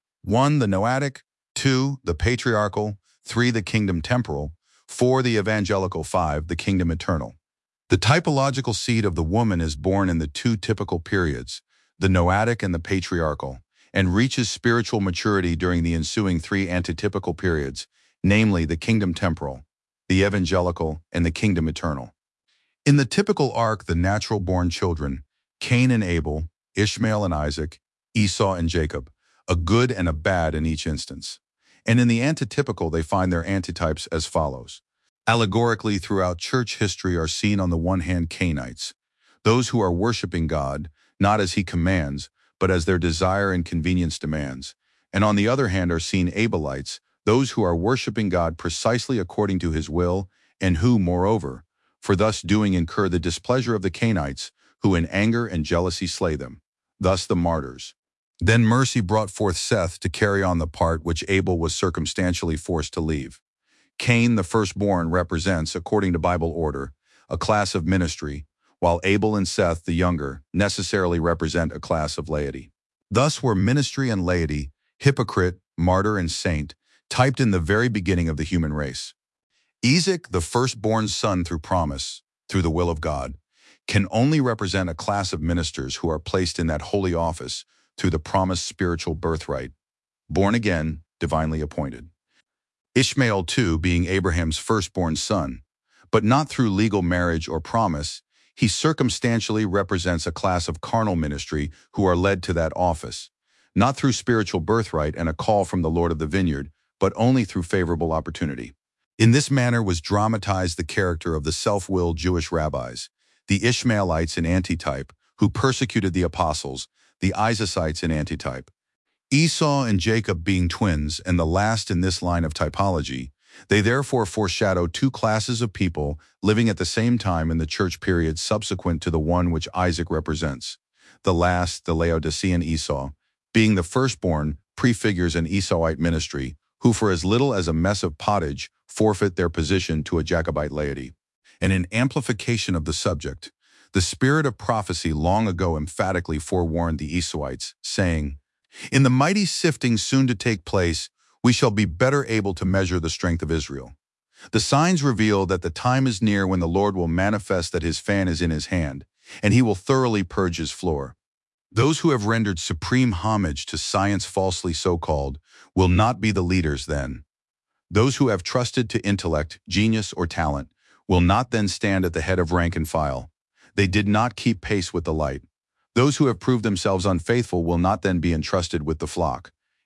1, the Noahic; 2, the patriarchal; 3, the kingdom temporal; 4, the evangelical; 5, the kingdom eternal. The typological seed of the woman is born in the 2 typical periods, the Noahic and the patriarchal, and reaches spiritual maturity during the ensuing 3 antitypical periods, namely the kingdom temporal, the evangelical, and the kingdom eternal. In the typical arc, the natural-born children, Cain and Abel, Ishmael and Isaac, Esau and Jacob, a good and a bad in each instance. And in the antitypical, they find their antitypes as follows. Allegorically throughout church history are seen on the one hand Cainites, those who are worshiping God, not as he commands, but as their desire and convenience demands. And on the other hand are seen Abelites, those who are worshiping God precisely according to his will, and who, moreover, for thus doing incur the displeasure of the Cainites, who in anger and jealousy slay them. Thus the martyrs. Then mercy brought forth Seth to carry on the part which Abel was circumstantially forced to leave. Cain, the firstborn, represents, according to Bible order, a class of ministry, while Abel and Seth, the younger, necessarily represent a class of laity. Thus were ministry and laity, hypocrite, martyr, and saint, typed in the very beginning of the human race. Isaac, the firstborn son through promise, through the will of God, can only represent a class of ministers who are placed in that holy office through the promised spiritual birthright, born again, divinely appointed. Ishmael, too, being Abraham's firstborn son, but not through legal marriage or promise, he circumstantially represents a class of carnal ministry who are led to that office, not through spiritual birthright and a call from the Lord of the vineyard, but only through favorable opportunity. In this manner was dramatized the character of the self-willed Jewish rabbis, the Ishmaelites in antitype, who persecuted the apostles, the Isaacites in antitype. Esau and Jacob being twins and the last in this line of typology, they therefore foreshadow 2 classes of people living at the same time in the church period subsequent to the one which Isaac represents. The last, the Laodicean Esau, being the firstborn, prefigures an Esauite ministry, who for as little as a mess of pottage forfeit their position to a Jacobite laity. And in amplification of the subject, the spirit of prophecy long ago emphatically forewarned the Esauites, saying, "In the mighty sifting soon to take place, we shall be better able to measure the strength of Israel. The signs reveal that the time is near when the Lord will manifest that his fan is in his hand, and he will thoroughly purge his floor. Those who have rendered supreme homage to science falsely so-called will not be the leaders then. Those who have trusted to intellect, genius, or talent will not then stand at the head of rank and file. They did not keep pace with the light. Those who have proved themselves unfaithful will not then be entrusted with the flock.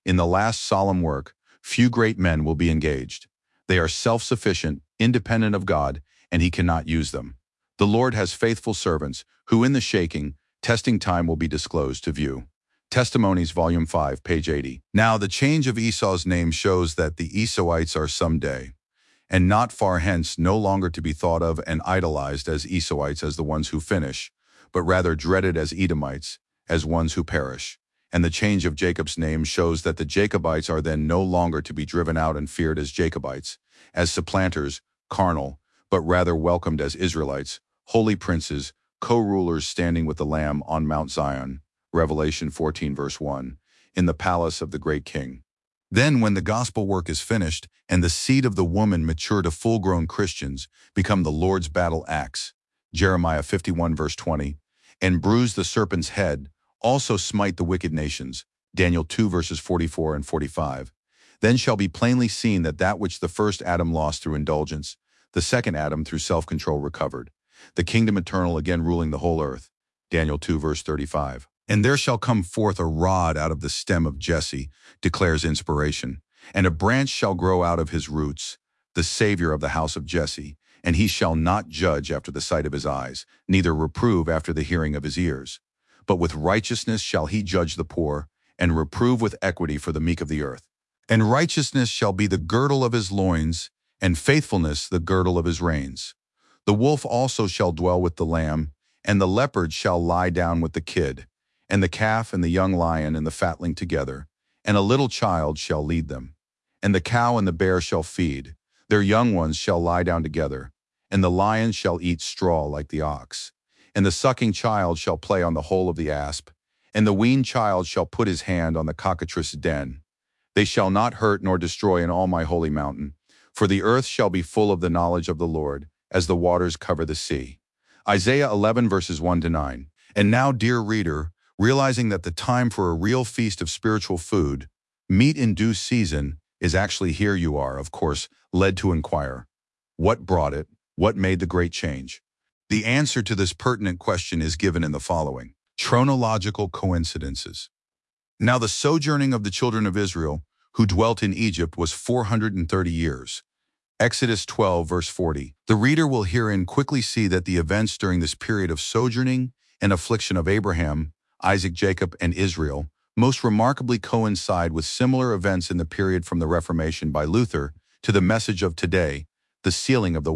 In the last solemn work, few great men will be engaged. They are self-sufficient, independent of God, and he cannot use them. The Lord has faithful servants, who in the shaking, testing time will be disclosed to view. Testimonies, Volume 5, page 80. Now the change of Esau's name shows that the Esauites are someday, and not far hence, no longer to be thought of and idolized as Esauites as the ones who finish, but rather dreaded as Edomites, as ones who perish. And the change of Jacob's name shows that the Jacobites are then no longer to be driven out and feared as Jacobites, as supplanters, carnal, but rather welcomed as Israelites, holy princes, co-rulers standing with the Lamb on Mount Zion, Revelation 14 verse 1, in the palace of the great king. Then when the gospel work is finished and the seed of the woman mature to full-grown Christians become the Lord's battle axe, Jeremiah 51 verse 20, and bruise the serpent's head, also smite the wicked nations, Daniel 2 verses 44 and 45. Then shall be plainly seen that which the first Adam lost through indulgence, the second Adam through self-control recovered, the kingdom eternal again ruling the whole earth, Daniel 2 verse 35. And there shall come forth a rod out of the stem of Jesse, declares inspiration, and a branch shall grow out of his roots, the Savior of the house of Jesse, and he shall not judge after the sight of his eyes, neither reprove after the hearing of his ears. But with righteousness shall he judge the poor, and reprove with equity for the meek of the earth. And righteousness shall be the girdle of his loins, and faithfulness the girdle of his reins. The wolf also shall dwell with the lamb, and the leopard shall lie down with the kid, and the calf and the young lion and the fatling together, and a little child shall lead them. And the cow and the bear shall feed, their young ones shall lie down together, and the lion shall eat straw like the ox. And the sucking child shall play on the hole of the asp, and the weaned child shall put his hand on the cockatrice' den. They shall not hurt nor destroy in all my holy mountain, for the earth shall be full of the knowledge of the Lord, as the waters cover the sea. Isaiah 11 verses 1 to 9. And now, dear reader, realizing that the time for a real feast of spiritual food, meat in due season, is actually here, you are, of course, led to inquire, what brought it? What made the great change? The answer to this pertinent question is given in the following: chronological coincidences. Now the sojourning of the children of Israel, who dwelt in Egypt, was 430 years. Exodus 12 verse 40. The reader will herein quickly see that the events during this period of sojourning and affliction of Abraham, Isaac, Jacob, and Israel most remarkably coincide with similar events in the period from the Reformation by Luther to the message of today, the sealing of the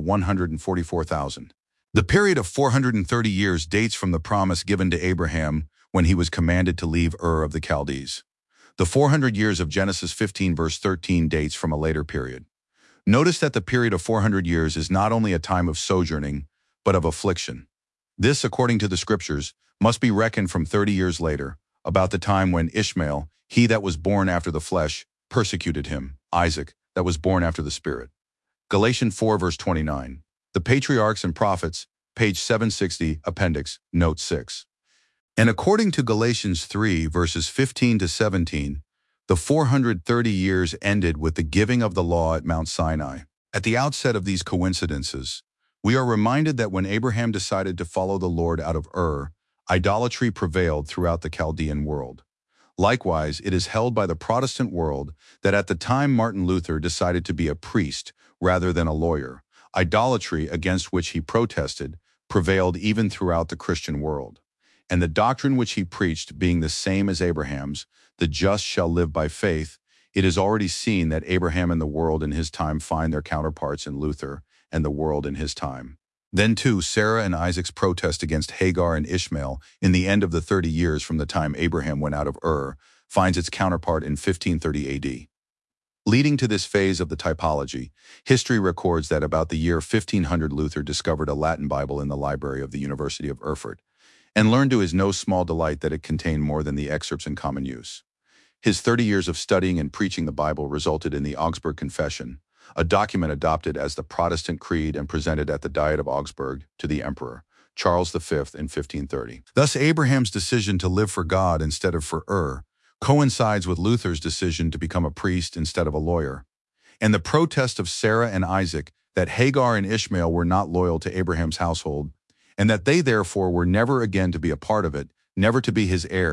144,000. The period of 430 years dates from the promise given to Abraham when he was commanded to leave Ur of the Chaldees. The 400 years of Genesis 15 verse 13 dates from a later period. Notice that the period of 400 years is not only a time of sojourning, but of affliction. This, according to the scriptures, must be reckoned from 30 years later, about the time when Ishmael, he that was born after the flesh, persecuted him, Isaac, that was born after the Spirit. Galatians 4 verse 29. The Patriarchs and Prophets, page 760, Appendix, Note 6. And according to Galatians 3 verses 15 to 17, the 430 years ended with the giving of the law at Mount Sinai. At the outset of these coincidences, we are reminded that when Abraham decided to follow the Lord out of Ur, idolatry prevailed throughout the Chaldean world. Likewise, it is held by the Protestant world that at the time Martin Luther decided to be a priest rather than a lawyer, idolatry against which he protested prevailed even throughout the Christian world. And the doctrine which he preached being the same as Abraham's, the just shall live by faith, it is already seen that Abraham and the world in his time find their counterparts in Luther and the world in his time. Then too, Sarah and Isaac's protest against Hagar and Ishmael in the end of the 30 years from the time Abraham went out of Ur finds its counterpart in 1530 AD. Leading to this phase of the typology, history records that about the year 1500 Luther discovered a Latin Bible in the library of the University of Erfurt, and learned to his no small delight that it contained more than the excerpts in common use. His 30 years of studying and preaching the Bible resulted in the Augsburg Confession, a document adopted as the Protestant creed and presented at the Diet of Augsburg to the Emperor, Charles V, in 1530. Thus, Abraham's decision to live for God instead of for Ur coincides with Luther's decision to become a priest instead of a lawyer, and the protest of Sarah and Isaac that Hagar and Ishmael were not loyal to Abraham's household, and that they therefore were never again to be a part of it, never to be his heirs,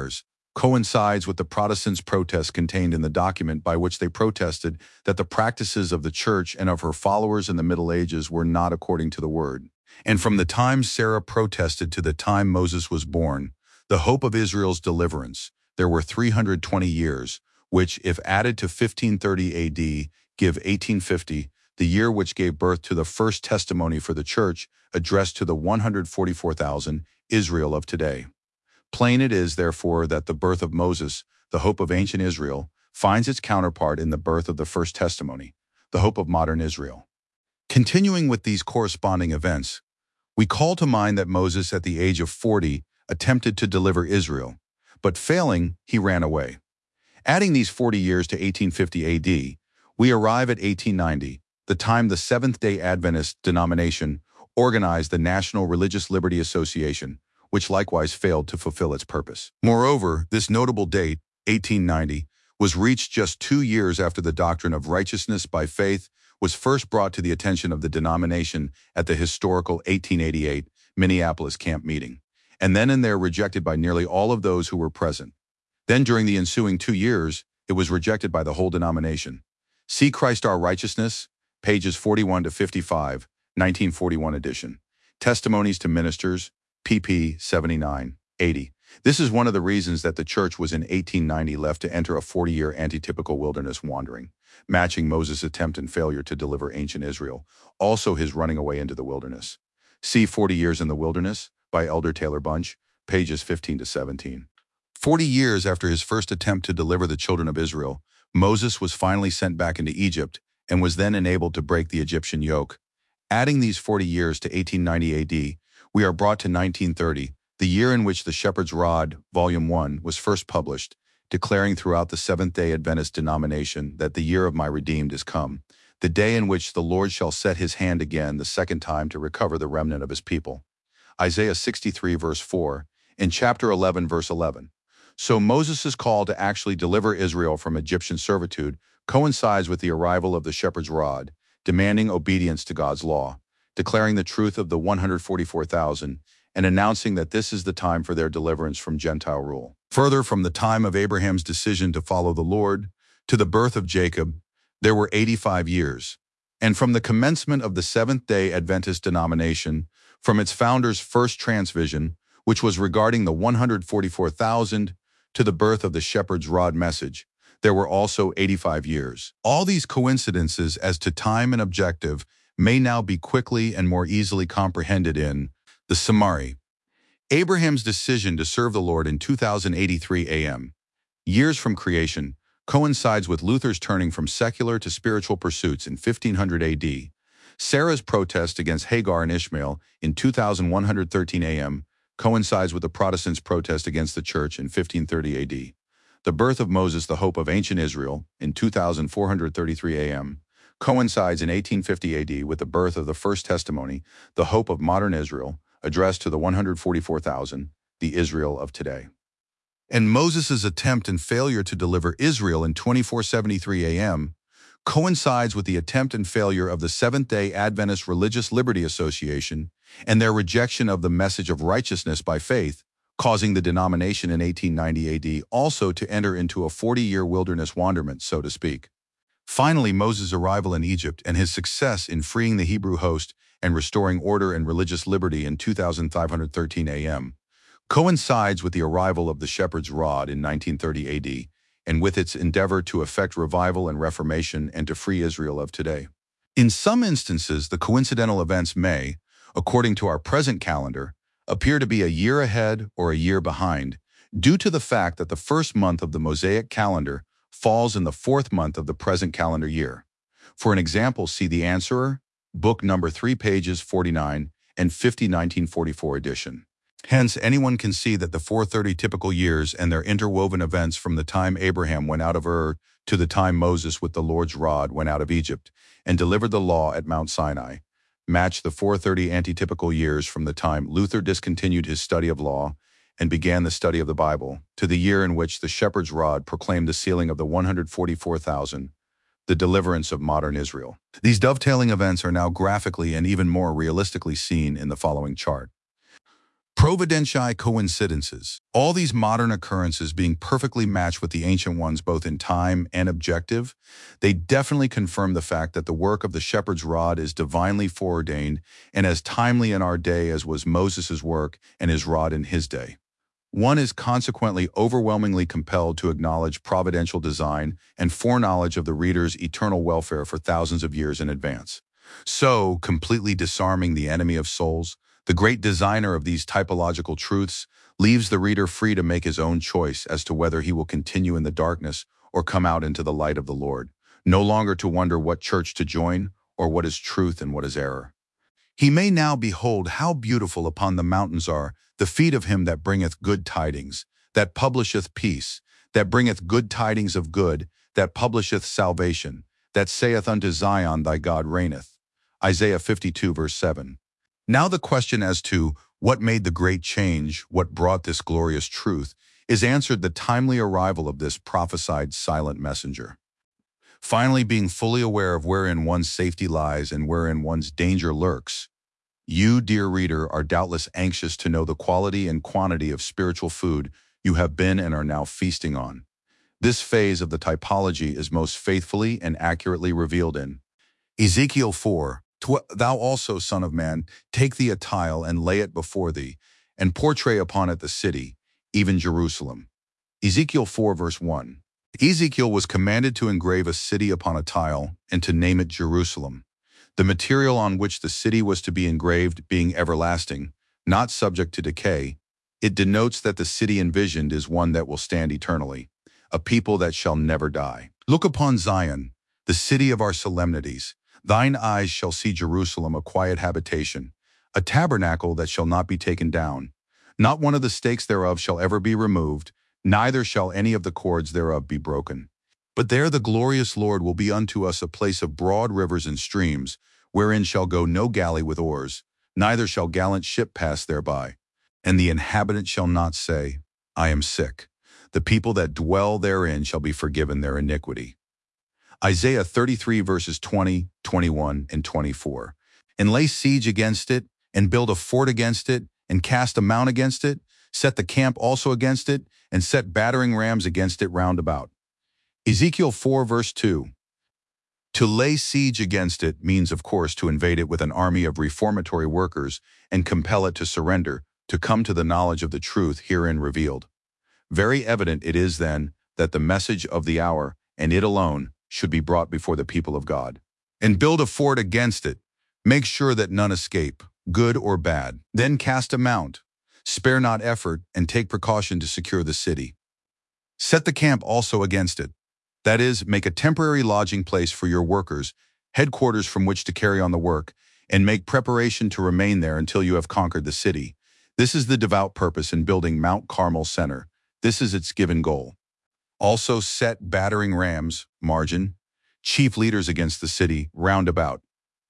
coincides with the Protestants' protest contained in the document by which they protested that the practices of the Church and of her followers in the Middle Ages were not according to the Word. And from the time Sarah protested to the time Moses was born, the hope of Israel's deliverance, there were 320 years, which, if added to 1530 AD, give 1850, the year which gave birth to the first testimony for the Church addressed to the 144,000 Israel of today. Plain it is, therefore, that the birth of Moses, the hope of ancient Israel, finds its counterpart in the birth of the first testimony, the hope of modern Israel. Continuing with these corresponding events, we call to mind that Moses, at the age of 40, attempted to deliver Israel, but failing, he ran away. Adding these 40 years to 1850 AD, we arrive at 1890, the time the Seventh-day Adventist denomination organized the National Religious Liberty Association, which likewise failed to fulfill its purpose. Moreover, this notable date, 1890, was reached just 2 years after the doctrine of righteousness by faith was first brought to the attention of the denomination at the historical 1888 Minneapolis camp meeting, and then and there rejected by nearly all of those who were present. Then during the ensuing 2 years, it was rejected by the whole denomination. See Christ Our Righteousness, pages 41 to 55, 1941 edition. Testimonies to Ministers, pp. 79, 80. This is one of the reasons that the Church was in 1890 left to enter a 40-year antitypical wilderness wandering, matching Moses' attempt and failure to deliver ancient Israel, also his running away into the wilderness. See 40 Years in the Wilderness by Elder Taylor Bunch, pages 15 to 17. 40 years after his first attempt to deliver the children of Israel, Moses was finally sent back into Egypt and was then enabled to break the Egyptian yoke. Adding these 40 years to 1890 AD, we are brought to 1930, the year in which the Shepherd's Rod, Volume 1, was first published, declaring throughout the Seventh-day Adventist denomination that the year of my redeemed is come, the day in which the Lord shall set his hand again the second time to recover the remnant of his people. Isaiah 63 verse 4, in chapter 11 verse 11. So Moses' call to actually deliver Israel from Egyptian servitude coincides with the arrival of the Shepherd's Rod, demanding obedience to God's law, declaring the truth of the 144,000, and announcing that this is the time for their deliverance from Gentile rule. Further, from the time of Abraham's decision to follow the Lord to the birth of Jacob, there were 85 years. And from the commencement of the Seventh-day Adventist denomination, from its founder's first transvision, which was regarding the 144,000, to the birth of the Shepherd's Rod message, there were also 85 years. All these coincidences as to time and objective may now be quickly and more easily comprehended in the summary. Abraham's decision to serve the Lord in 2083 AM, years from creation, coincides with Luther's turning from secular to spiritual pursuits in 1500 AD. Sarah's protest against Hagar and Ishmael in 2113 AM coincides with the Protestants' protest against the Church in 1530 AD. The birth of Moses, the hope of ancient Israel, in 2433 AM, coincides in 1850 AD with the birth of the first testimony, the hope of modern Israel, addressed to the 144,000, the Israel of today. And Moses' attempt and failure to deliver Israel in 2473 AM coincides with the attempt and failure of the Seventh-day Adventist Religious Liberty Association and their rejection of the message of righteousness by faith, causing the denomination in 1890 AD also to enter into a 40-year wilderness wanderment, so to speak. Finally, Moses' arrival in Egypt and his success in freeing the Hebrew host and restoring order and religious liberty in 2513 AM coincides with the arrival of the Shepherd's Rod in 1930 AD and with its endeavor to effect revival and reformation and to free Israel of today. In some instances, the coincidental events may, according to our present calendar, appear to be a year ahead or a year behind, due to the fact that the first month of the Mosaic calendar falls in the fourth month of the present calendar year. For an example, see The Answerer, book number 3, pages 49 and 50, 1944 edition. Hence, anyone can see that the 430 typical years and their interwoven events from the time Abraham went out of Ur to the time Moses with the Lord's rod went out of Egypt and delivered the law at Mount Sinai, match the 430 antitypical years from the time Luther discontinued his study of law and began the study of the Bible, to the year in which the Shepherd's Rod proclaimed the sealing of the 144,000, the deliverance of modern Israel. These dovetailing events are now graphically and even more realistically seen in the following chart. Providentiae coincidences. All these modern occurrences being perfectly matched with the ancient ones both in time and objective, they definitely confirm the fact that the work of the shepherd's rod is divinely foreordained and as timely in our day as was Moses' work and his rod in his day. One is consequently overwhelmingly compelled to acknowledge providential design and foreknowledge of the reader's eternal welfare for thousands of years in advance. So, completely disarming the enemy of souls, the great designer of these typological truths leaves the reader free to make his own choice as to whether he will continue in the darkness or come out into the light of the Lord, no longer to wonder what church to join or what is truth and what is error. He may now behold how beautiful upon the mountains are the feet of him that bringeth good tidings, that publisheth peace, that bringeth good tidings of good, that publisheth salvation, that saith unto Zion, thy God reigneth. Isaiah 52 verse 7. Now the question as to what made the great change, what brought this glorious truth, is answered the timely arrival of this prophesied silent messenger. Finally, being fully aware of wherein one's safety lies and wherein one's danger lurks, you, dear reader, are doubtless anxious to know the quality and quantity of spiritual food you have been and are now feasting on. This phase of the typology is most faithfully and accurately revealed in Ezekiel 4, Thou also, son of man, take thee a tile and lay it before thee, and portray upon it the city, even Jerusalem. Ezekiel 4 verse 1. Ezekiel was commanded to engrave a city upon a tile and to name it Jerusalem. The material on which the city was to be engraved being everlasting, not subject to decay, it denotes that the city envisioned is one that will stand eternally, a people that shall never die. Look upon Zion, the city of our solemnities. Thine eyes shall see Jerusalem, a quiet habitation, a tabernacle that shall not be taken down. Not one of the stakes thereof shall ever be removed, neither shall any of the cords thereof be broken. But there the glorious Lord will be unto us a place of broad rivers and streams, wherein shall go no galley with oars, neither shall gallant ship pass thereby. And the inhabitant shall not say, I am sick. The people that dwell therein shall be forgiven their iniquity. Isaiah 33 verses 20, 21, and 24. And lay siege against it, and build a fort against it, and cast a mount against it, set the camp also against it, and set battering rams against it round about. Ezekiel 4 verse 2. To lay siege against it means, of course, to invade it with an army of reformatory workers and compel it to surrender, to come to the knowledge of the truth herein revealed. Very evident it is then that the message of the hour, and it alone, should be brought before the people of God. And build a fort against it. Make sure that none escape, good or bad. Then cast a mount. Spare not effort, and take precaution to secure the city. Set the camp also against it. That is, make a temporary lodging place for your workers, headquarters from which to carry on the work, and make preparation to remain there until you have conquered the city. This is the devout purpose in building Mount Carmel Center. This is its given goal. Also set battering rams, margin, chief leaders against the city, round about.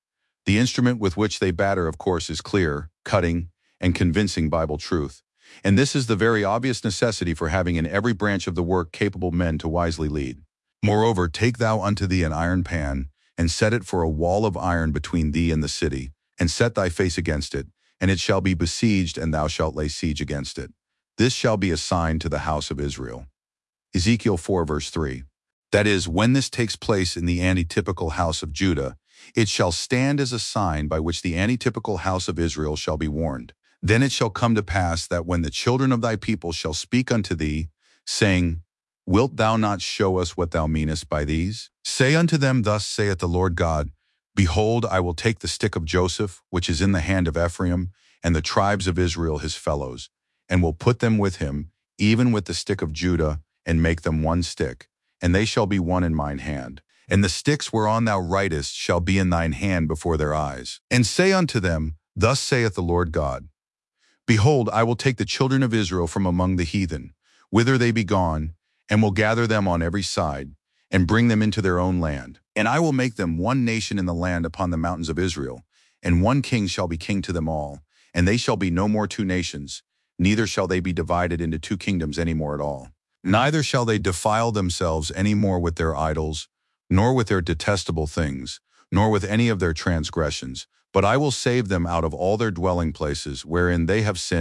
The instrument with which they batter, of course, is clear, cutting, and convincing Bible truth. And this is the very obvious necessity for having in every branch of the work capable men to wisely lead. Moreover, take thou unto thee an iron pan, and set it for a wall of iron between thee and the city, and set thy face against it, and it shall be besieged, and thou shalt lay siege against it. This shall be a sign to the house of Israel. Ezekiel 4 verse 3. That is, when this takes place in the antitypical house of Judah, it shall stand as a sign by which the antitypical house of Israel shall be warned. Then it shall come to pass that when the children of thy people shall speak unto thee, saying, Wilt thou not show us what thou meanest by these? Say unto them, Thus saith the Lord God, Behold, I will take the stick of Joseph, which is in the hand of Ephraim, and the tribes of Israel his fellows, and will put them with him, even with the stick of Judah, and make them one stick, and they shall be one in mine hand. And the sticks whereon thou writest shall be in thine hand before their eyes. And say unto them, Thus saith the Lord God, Behold, I will take the children of Israel from among the heathen, whither they be gone, and will gather them on every side, and bring them into their own land. And I will make them one nation in the land upon the mountains of Israel, and one king shall be king to them all, and they shall be no more two nations, neither shall they be divided into two kingdoms any more at all. Neither shall they defile themselves any more with their idols, nor with their detestable things, nor with any of their transgressions, but I will save them out of all their dwelling places wherein they have sinned,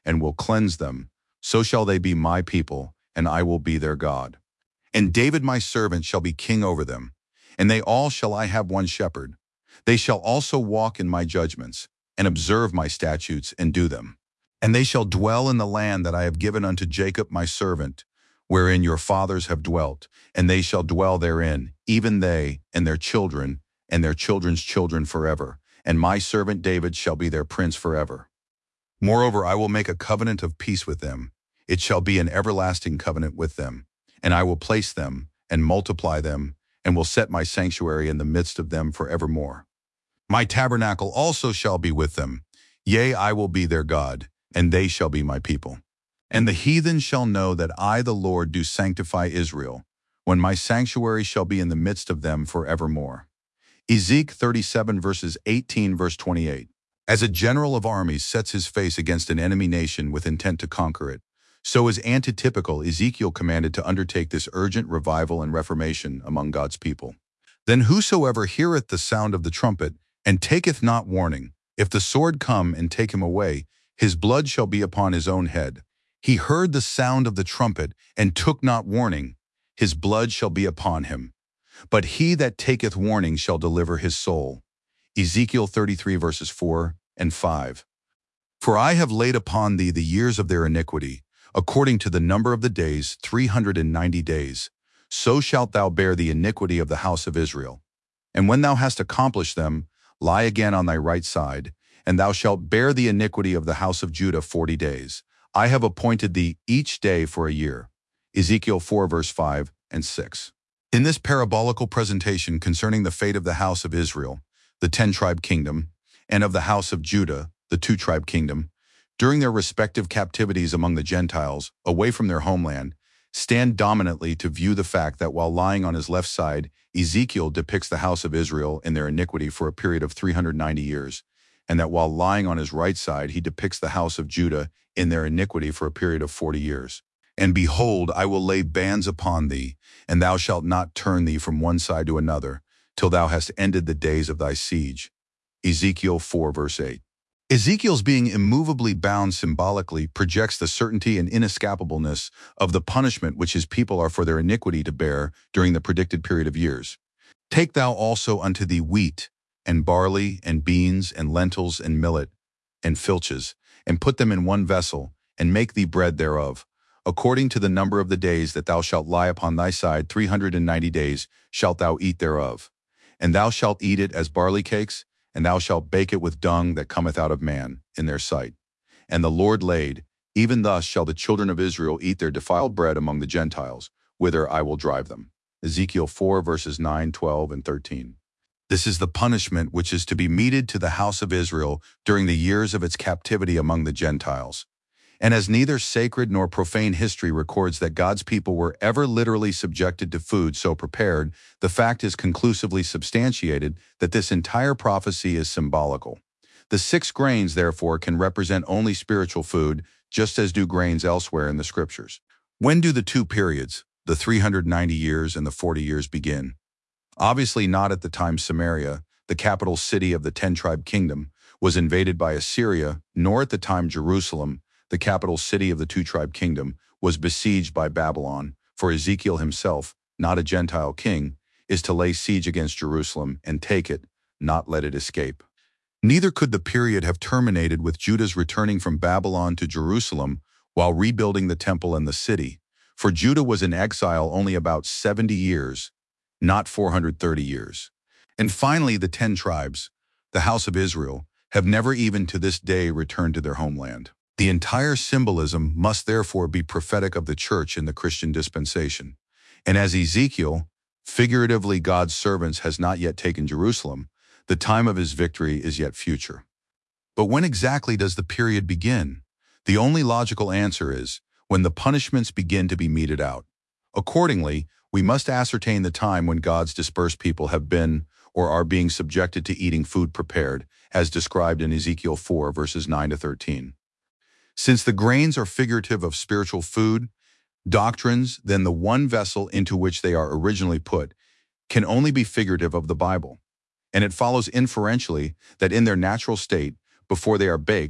and will cleanse them. So shall they be my people, and I will be their God. And David my servant shall be king over them, and they all shall I have one shepherd. They shall also walk in my judgments, and observe my statutes, and do them. And they shall dwell in the land that I have given unto Jacob my servant, wherein your fathers have dwelt, and they shall dwell therein, even they, and their children, and their children's children forever. And my servant David shall be their prince forever. Moreover, I will make a covenant of peace with them. It shall be an everlasting covenant with them. And I will place them, and multiply them, and will set my sanctuary in the midst of them forevermore. My tabernacle also shall be with them. Yea, I will be their God, and they shall be my people. And the heathen shall know that I, the Lord, do sanctify Israel, when my sanctuary shall be in the midst of them forevermore. Ezekiel 37 verses 18 verse 28. As a general of armies sets his face against an enemy nation with intent to conquer it, so is antitypical Ezekiel commanded to undertake this urgent revival and reformation among God's people. Then whosoever heareth the sound of the trumpet, and taketh not warning, if the sword come and take him away, his blood shall be upon his own head. He heard the sound of the trumpet, and took not warning, his blood shall be upon him. But he that taketh warning shall deliver his soul. Ezekiel 33 verses 4 and 5. For I have laid upon thee the years of their iniquity, according to the number of the days, 390 days. So shalt thou bear the iniquity of the house of Israel. And when thou hast accomplished them, lie again on thy right side, and thou shalt bear the iniquity of the house of Judah 40 days. I have appointed thee each day for a year. Ezekiel 4 verse 5 and 6. In this parabolical presentation concerning the fate of the house of Israel, the 10-tribe kingdom, and of the house of Judah, the 2-tribe kingdom, during their respective captivities among the Gentiles, away from their homeland, stand dominantly to view the fact that while lying on his left side, Ezekiel depicts the house of Israel in their iniquity for a period of 390 years, and that while lying on his right side, he depicts the house of Judah in their iniquity for a period of 40 years. And behold, I will lay bands upon thee, and thou shalt not turn thee from one side to another, till thou hast ended the days of thy siege. Ezekiel 4 verse 8. Ezekiel's being immovably bound symbolically projects the certainty and inescapableness of the punishment which his people are for their iniquity to bear during the predicted period of years. Take thou also unto thee wheat, and barley, and beans, and lentils, and millet, and filches, and put them in one vessel, and make thee bread thereof. According to the number of the days that thou shalt lie upon thy side, 390 days shalt thou eat thereof. And thou shalt eat it as barley cakes, and thou shalt bake it with dung that cometh out of man, in their sight. And the Lord laid, even thus shall the children of Israel eat their defiled bread among the Gentiles, whither I will drive them. Ezekiel 4 verses 9, 12, and 13. This is the punishment which is to be meted to the house of Israel during the years of its captivity among the Gentiles. And as neither sacred nor profane history records that God's people were ever literally subjected to food so prepared, the fact is conclusively substantiated that this entire prophecy is symbolical. The 6 grains, therefore, can represent only spiritual food, just as do grains elsewhere in the Scriptures. When do the 2 periods, the 390 years and the 40 years, begin? Obviously not at the time Samaria, the capital city of the 10-tribe kingdom, was invaded by Assyria, nor at the time Jerusalem, the capital city of the 2-tribe kingdom, was besieged by Babylon, for Ezekiel himself, not a Gentile king, is to lay siege against Jerusalem and take it, not let it escape. Neither could the period have terminated with Judah's returning from Babylon to Jerusalem while rebuilding the temple and the city, for Judah was in exile only about 70 years, not 430 years. And finally, the 10 tribes, the house of Israel, have never even to this day returned to their homeland. The entire symbolism must therefore be prophetic of the church in the Christian dispensation. And as Ezekiel, figuratively God's servants, has not yet taken Jerusalem, the time of his victory is yet future. But when exactly does the period begin? The only logical answer is when the punishments begin to be meted out. Accordingly, we must ascertain the time when God's dispersed people have been or are being subjected to eating food prepared, as described in Ezekiel 4 verses 9 to 13. Since the grains are figurative of spiritual food, doctrines, then the one vessel into which they are originally put can only be figurative of the Bible. And it follows inferentially that in their natural state, before they are baked,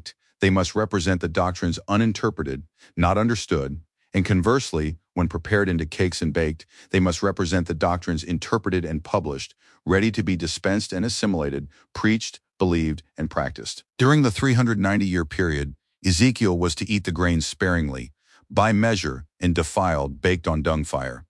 they must represent the doctrines uninterpreted, not understood, and conversely, when prepared into cakes and baked, they must represent the doctrines interpreted and published, ready to be dispensed and assimilated, preached, believed, and practiced. During the 390-year period, Ezekiel was to eat the grains sparingly, by measure, and defiled, baked on dung fire.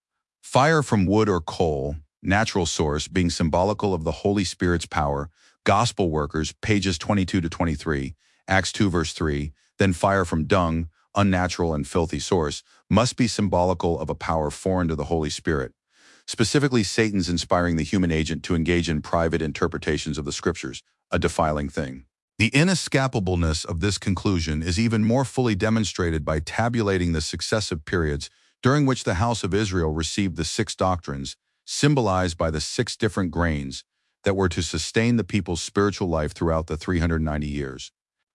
Fire from wood or coal, natural source, being symbolical of the Holy Spirit's power, gospel workers, pages 22 to 23, Acts 2 verse 3, then fire from dung, unnatural and filthy source, must be symbolical of a power foreign to the Holy Spirit, specifically Satan's inspiring the human agent to engage in private interpretations of the Scriptures, a defiling thing. The inescapableness of this conclusion is even more fully demonstrated by tabulating the successive periods during which the house of Israel received the 6 doctrines, symbolized by the 6 different grains that were to sustain the people's spiritual life throughout the 390 years.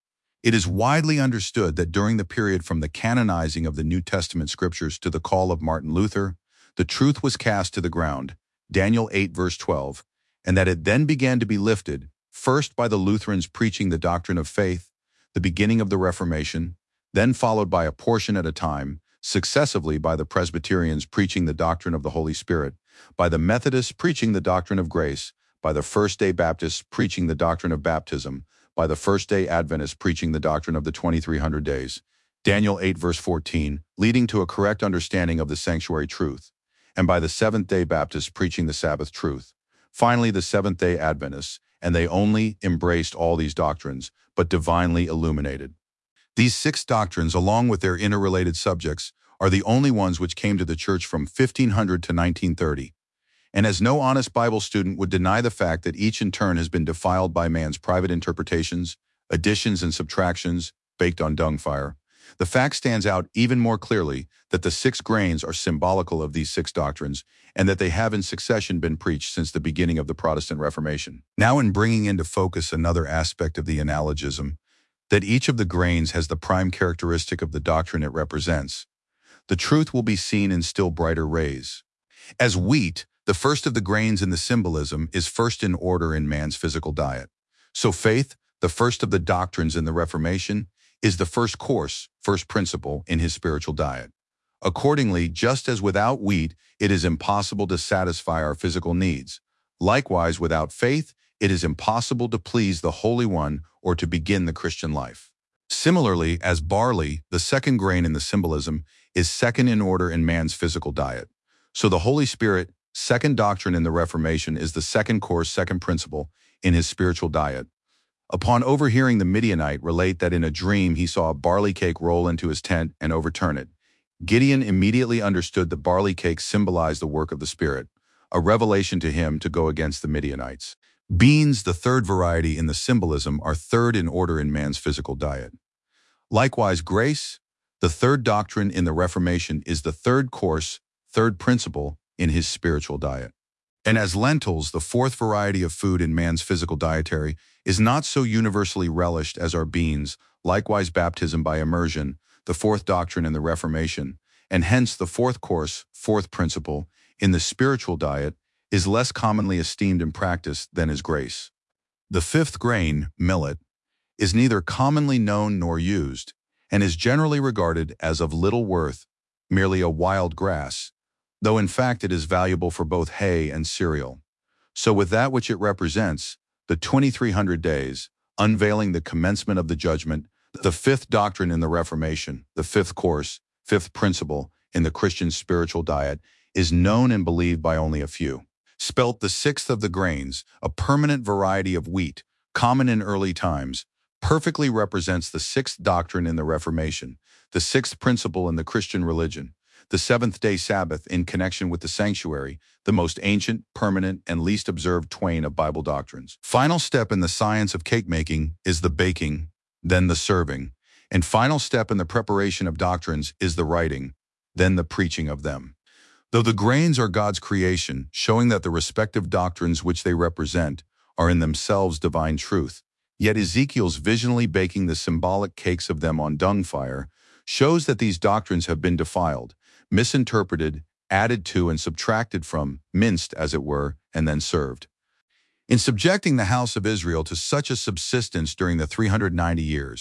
It is widely understood that during the period from the canonizing of the New Testament scriptures to the call of Martin Luther, the truth was cast to the ground, Daniel 8 verse 12, and that it then began to be lifted, first by the Lutherans preaching the doctrine of faith, the beginning of the Reformation, then followed by a portion at a time, successively by the Presbyterians preaching the doctrine of the Holy Spirit, by the Methodists preaching the doctrine of grace, by the First-day Baptists preaching the doctrine of baptism, by the First-day Adventists preaching the doctrine of the 2300 days, Daniel 8 verse 14, leading to a correct understanding of the sanctuary truth, and by the Seventh-day Baptists preaching the Sabbath truth. Finally, the Seventh-day Adventists, and they only embraced all these doctrines, but divinely illuminated. These 6 doctrines, along with their interrelated subjects, are the only ones which came to the church from 1500 to 1930. And as no honest Bible student would deny the fact that each in turn has been defiled by man's private interpretations, additions and subtractions, baked on dung fire, the fact stands out even more clearly that the 6 grains are symbolical of these 6 doctrines, and that they have in succession been preached since the beginning of the Protestant Reformation. Now, in bringing into focus another aspect of the analogism, that each of the grains has the prime characteristic of the doctrine it represents, the truth will be seen in still brighter rays. As wheat, the first of the grains in the symbolism, is first in order in man's physical diet. So faith, the first of the doctrines in the Reformation, is the first course, first principle in his spiritual diet. Accordingly, just as without wheat, it is impossible to satisfy our physical needs, likewise, without faith, it is impossible to please the Holy One or to begin the Christian life. Similarly, as barley, the second grain in the symbolism, is second in order in man's physical diet. So the Holy Spirit, second doctrine in the Reformation, is the second course, second principle in his spiritual diet. Upon overhearing the Midianite relate that in a dream he saw a barley cake roll into his tent and overturn it, Gideon immediately understood the barley cake symbolized the work of the Spirit, a revelation to him to go against the Midianites. Beans, the third variety in the symbolism, are third in order in man's physical diet. Likewise, grace, the third doctrine in the Reformation, is the third course, third principle in his spiritual diet. And as lentils, the fourth variety of food in man's physical dietary, is not so universally relished as are beans, likewise baptism by immersion, the fourth doctrine in the Reformation, and hence the fourth course, fourth principle, in the spiritual diet, is less commonly esteemed and practiced than is grace. The fifth grain, millet, is neither commonly known nor used, and is generally regarded as of little worth, merely a wild grass, though in fact it is valuable for both hay and cereal. So with that which it represents, the 2300 days, unveiling the commencement of the judgment, the fifth doctrine in the Reformation, the fifth course, fifth principle in the Christian spiritual diet, is known and believed by only a few. Spelt the sixth of the grains, a permanent variety of wheat, common in early times, perfectly represents the sixth doctrine in the Reformation, the sixth principle in the Christian religion, the seventh-day Sabbath in connection with the sanctuary, the most ancient, permanent, and least observed twain of Bible doctrines. Final step in the science of cake-making is the baking, then the serving, and final step in the preparation of doctrines is the writing, then the preaching of them. Though the grains are God's creation, showing that the respective doctrines which they represent are in themselves divine truth, yet Ezekiel's visionally baking the symbolic cakes of them on dung fire shows that these doctrines have been defiled, misinterpreted, added to and subtracted from, minced as it were, and then served. In subjecting the house of Israel to such a subsistence during the 390 years,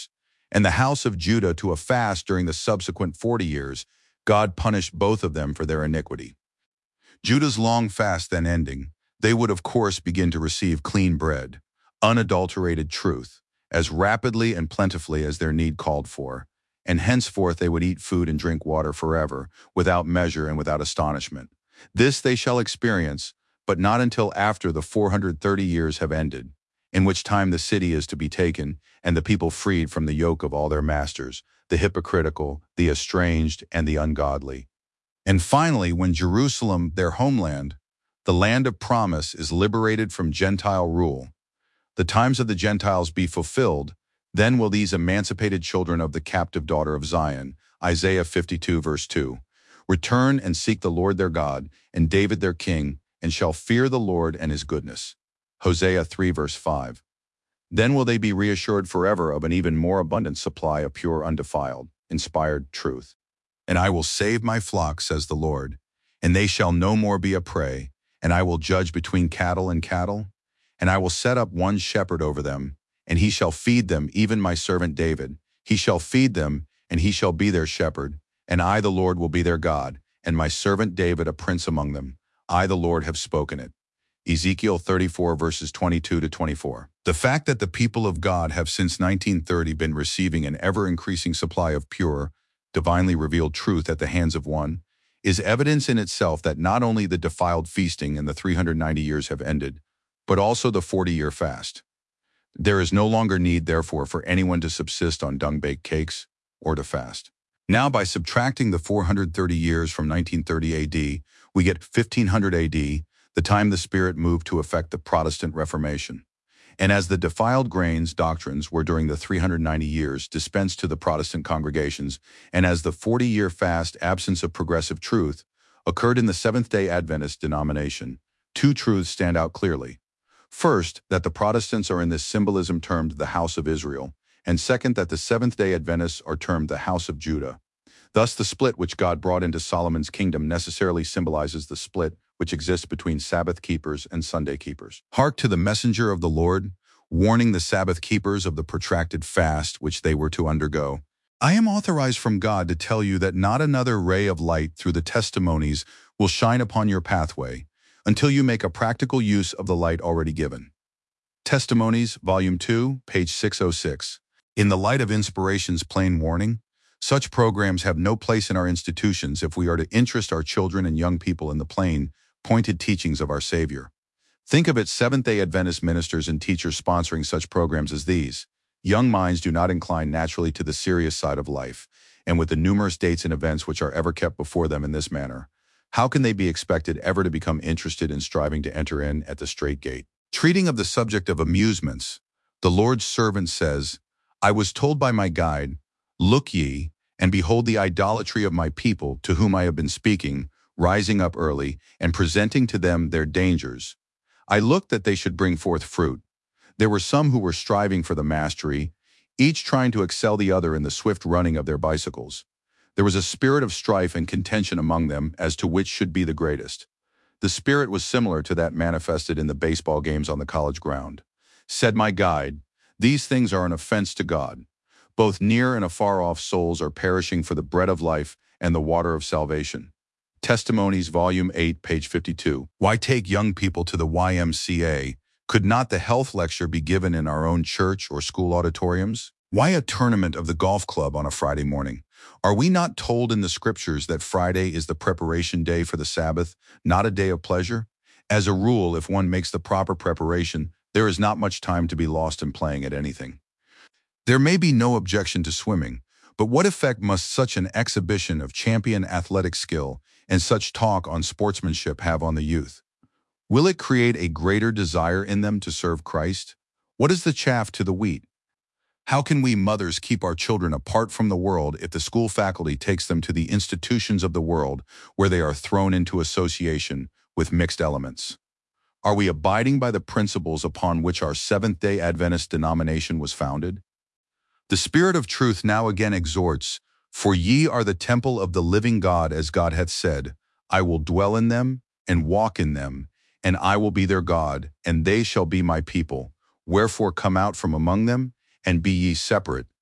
and the house of Judah to a fast during the subsequent 40 years, God punished both of them for their iniquity. Judah's long fast then ending, they would of course begin to receive clean bread, unadulterated truth, as rapidly and plentifully as their need called for, and henceforth they would eat food and drink water forever, without measure and without astonishment. This they shall experience, but not until after the 430 years have ended, in which time the city is to be taken, and the people freed from the yoke of all their masters, the hypocritical, the estranged, and the ungodly. And finally, when Jerusalem, their homeland, the land of promise, is liberated from Gentile rule, the times of the Gentiles be fulfilled, then will these emancipated children of the captive daughter of Zion, Isaiah 52 verse 2, return and seek the Lord their God, and David their king, and shall fear the Lord and his goodness. Hosea 3 verse 5. Then will they be reassured forever of an even more abundant supply of pure, undefiled, inspired truth. And I will save my flock, says the Lord, and they shall no more be a prey, and I will judge between cattle and cattle, and I will set up one shepherd over them, and he shall feed them, even my servant David. He shall feed them, and he shall be their shepherd, and I, the Lord, will be their God, and my servant David a prince among them. I, the Lord, have spoken it. Ezekiel 34 verses 22 to 24. The fact that the people of God have since 1930 been receiving an ever-increasing supply of pure, divinely revealed truth at the hands of one, is evidence in itself that not only the defiled feasting and the 390 years have ended, but also the 40-year fast. There is no longer need, therefore, for anyone to subsist on dung-baked cakes or to fast. Now, by subtracting the 430 years from 1930 AD, we get 1500 AD, the time the Spirit moved to effect the Protestant Reformation. And as the defiled grains doctrines were during the 390 years dispensed to the Protestant congregations, and as the 40-year fast absence of progressive truth occurred in the Seventh-day Adventist denomination, two truths stand out clearly. First, that the Protestants are in this symbolism termed the House of Israel, and second, that the Seventh-day Adventists are termed the House of Judah. Thus, the split which God brought into Solomon's kingdom necessarily symbolizes the split which exists between Sabbath keepers and Sunday keepers. Hark to the messenger of the Lord, warning the Sabbath keepers of the protracted fast which they were to undergo. I am authorized from God to tell you that not another ray of light through the testimonies will shine upon your pathway until you make a practical use of the light already given. Testimonies, Volume 2, page 606. In the light of inspiration's plain warning, such programs have no place in our institutions if we are to interest our children and young people in the plain, pointed teachings of our Savior. Think of it, Seventh-day Adventist ministers and teachers sponsoring such programs as these. Young minds do not incline naturally to the serious side of life, and with the numerous dates and events which are ever kept before them in this manner, how can they be expected ever to become interested in striving to enter in at the strait gate? Treating of the subject of amusements, the Lord's servant says, I was told by my guide, Look ye, and behold the idolatry of my people to whom I have been speaking, rising up early, and presenting to them their dangers. I looked that they should bring forth fruit. There were some who were striving for the mastery, each trying to excel the other in the swift running of their bicycles. There was a spirit of strife and contention among them as to which should be the greatest. The spirit was similar to that manifested in the baseball games on the college ground. Said my guide, These things are an offense to God. Both near and afar-off souls are perishing for the bread of life and the water of salvation. Testimonies, Volume 8, page 52. Why take young people to the YMCA? Could not the health lecture be given in our own church or school auditoriums? Why a tournament of the golf club on a Friday morning? Are we not told in the scriptures that Friday is the preparation day for the Sabbath, not a day of pleasure? As a rule, if one makes the proper preparation, there is not much time to be lost in playing at anything. There may be no objection to swimming, but what effect must such an exhibition of champion athletic skill and such talk on sportsmanship have on the youth? Will it create a greater desire in them to serve Christ? What is the chaff to the wheat? How can we mothers keep our children apart from the world if the school faculty takes them to the institutions of the world where they are thrown into association with mixed elements? Are we abiding by the principles upon which our Seventh-day Adventist denomination was founded? The Spirit of truth now again exhorts, For ye are the temple of the living God, as God hath said, I will dwell in them and walk in them, and I will be their God, and they shall be my people. Wherefore come out from among them, and be ye separate,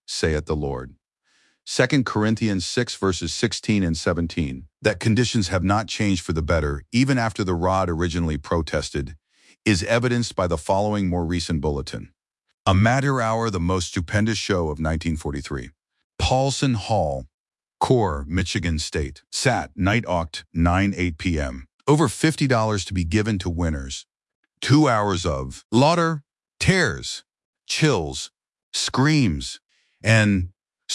saith the Lord. 2 Corinthians 6 verses 16 and 17, that conditions have not changed for the better, even after the rod originally protested, is evidenced by the following more recent bulletin. A Matter Hour, the most stupendous show of 1943. Paulson Hall, Core, Michigan State. Sat, Night Oct, 9-8 p.m. Over $50 to be given to winners. 2 hours of laughter, tears, chills, screams, and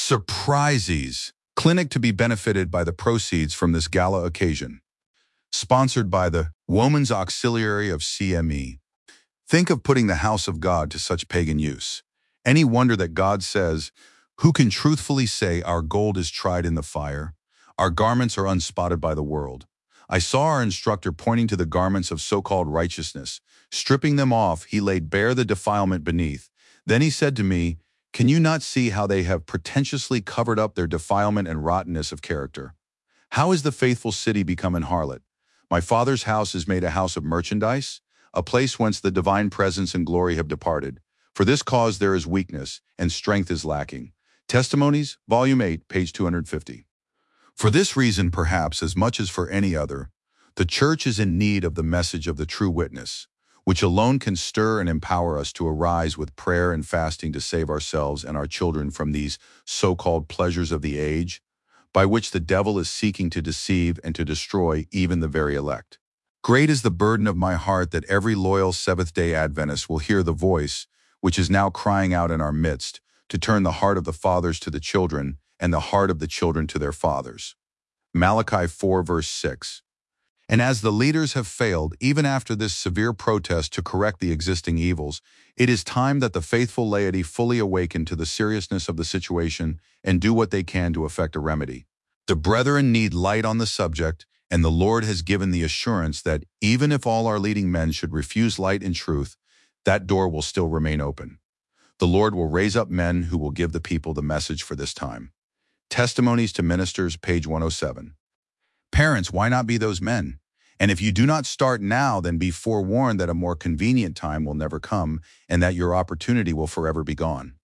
surprises. Clinic to be benefited by the proceeds from this gala occasion. Sponsored by the Women's Auxiliary of CME. Think of putting the house of God to such pagan use. Any wonder that God says, "Who can truthfully say our gold is tried in the fire? Our garments are unspotted by the world." I saw our instructor pointing to the garments of so-called righteousness. Stripping them off, he laid bare the defilement beneath. Then he said to me, "Can you not see how they have pretentiously covered up their defilement and rottenness of character? How is the faithful city become an harlot? My Father's house is made a house of merchandise, a place whence the divine presence and glory have departed. For this cause there is weakness, and strength is lacking." Testimonies, Volume 8, page 250. For this reason, perhaps, as much as for any other, the Church is in need of the message of the true witness, which alone can stir and empower us to arise with prayer and fasting to save ourselves and our children from these so-called pleasures of the age, by which the devil is seeking to deceive and to destroy even the very elect. Great is the burden of my heart that every loyal Seventh-day Adventist will hear the voice, which is now crying out in our midst, to turn the heart of the fathers to the children and the heart of the children to their fathers. Malachi 4 verse 6. And as the leaders have failed, even after this severe protest, to correct the existing evils, it is time that the faithful laity fully awaken to the seriousness of the situation and do what they can to effect a remedy. The brethren need light on the subject, and the Lord has given the assurance that even if all our leading men should refuse light and truth, that door will still remain open. The Lord will raise up men who will give the people the message for this time. Testimonies to Ministers, page 107. Parents, why not be those men? And if you do not start now, then be forewarned that a more convenient time will never come and that your opportunity will forever be gone.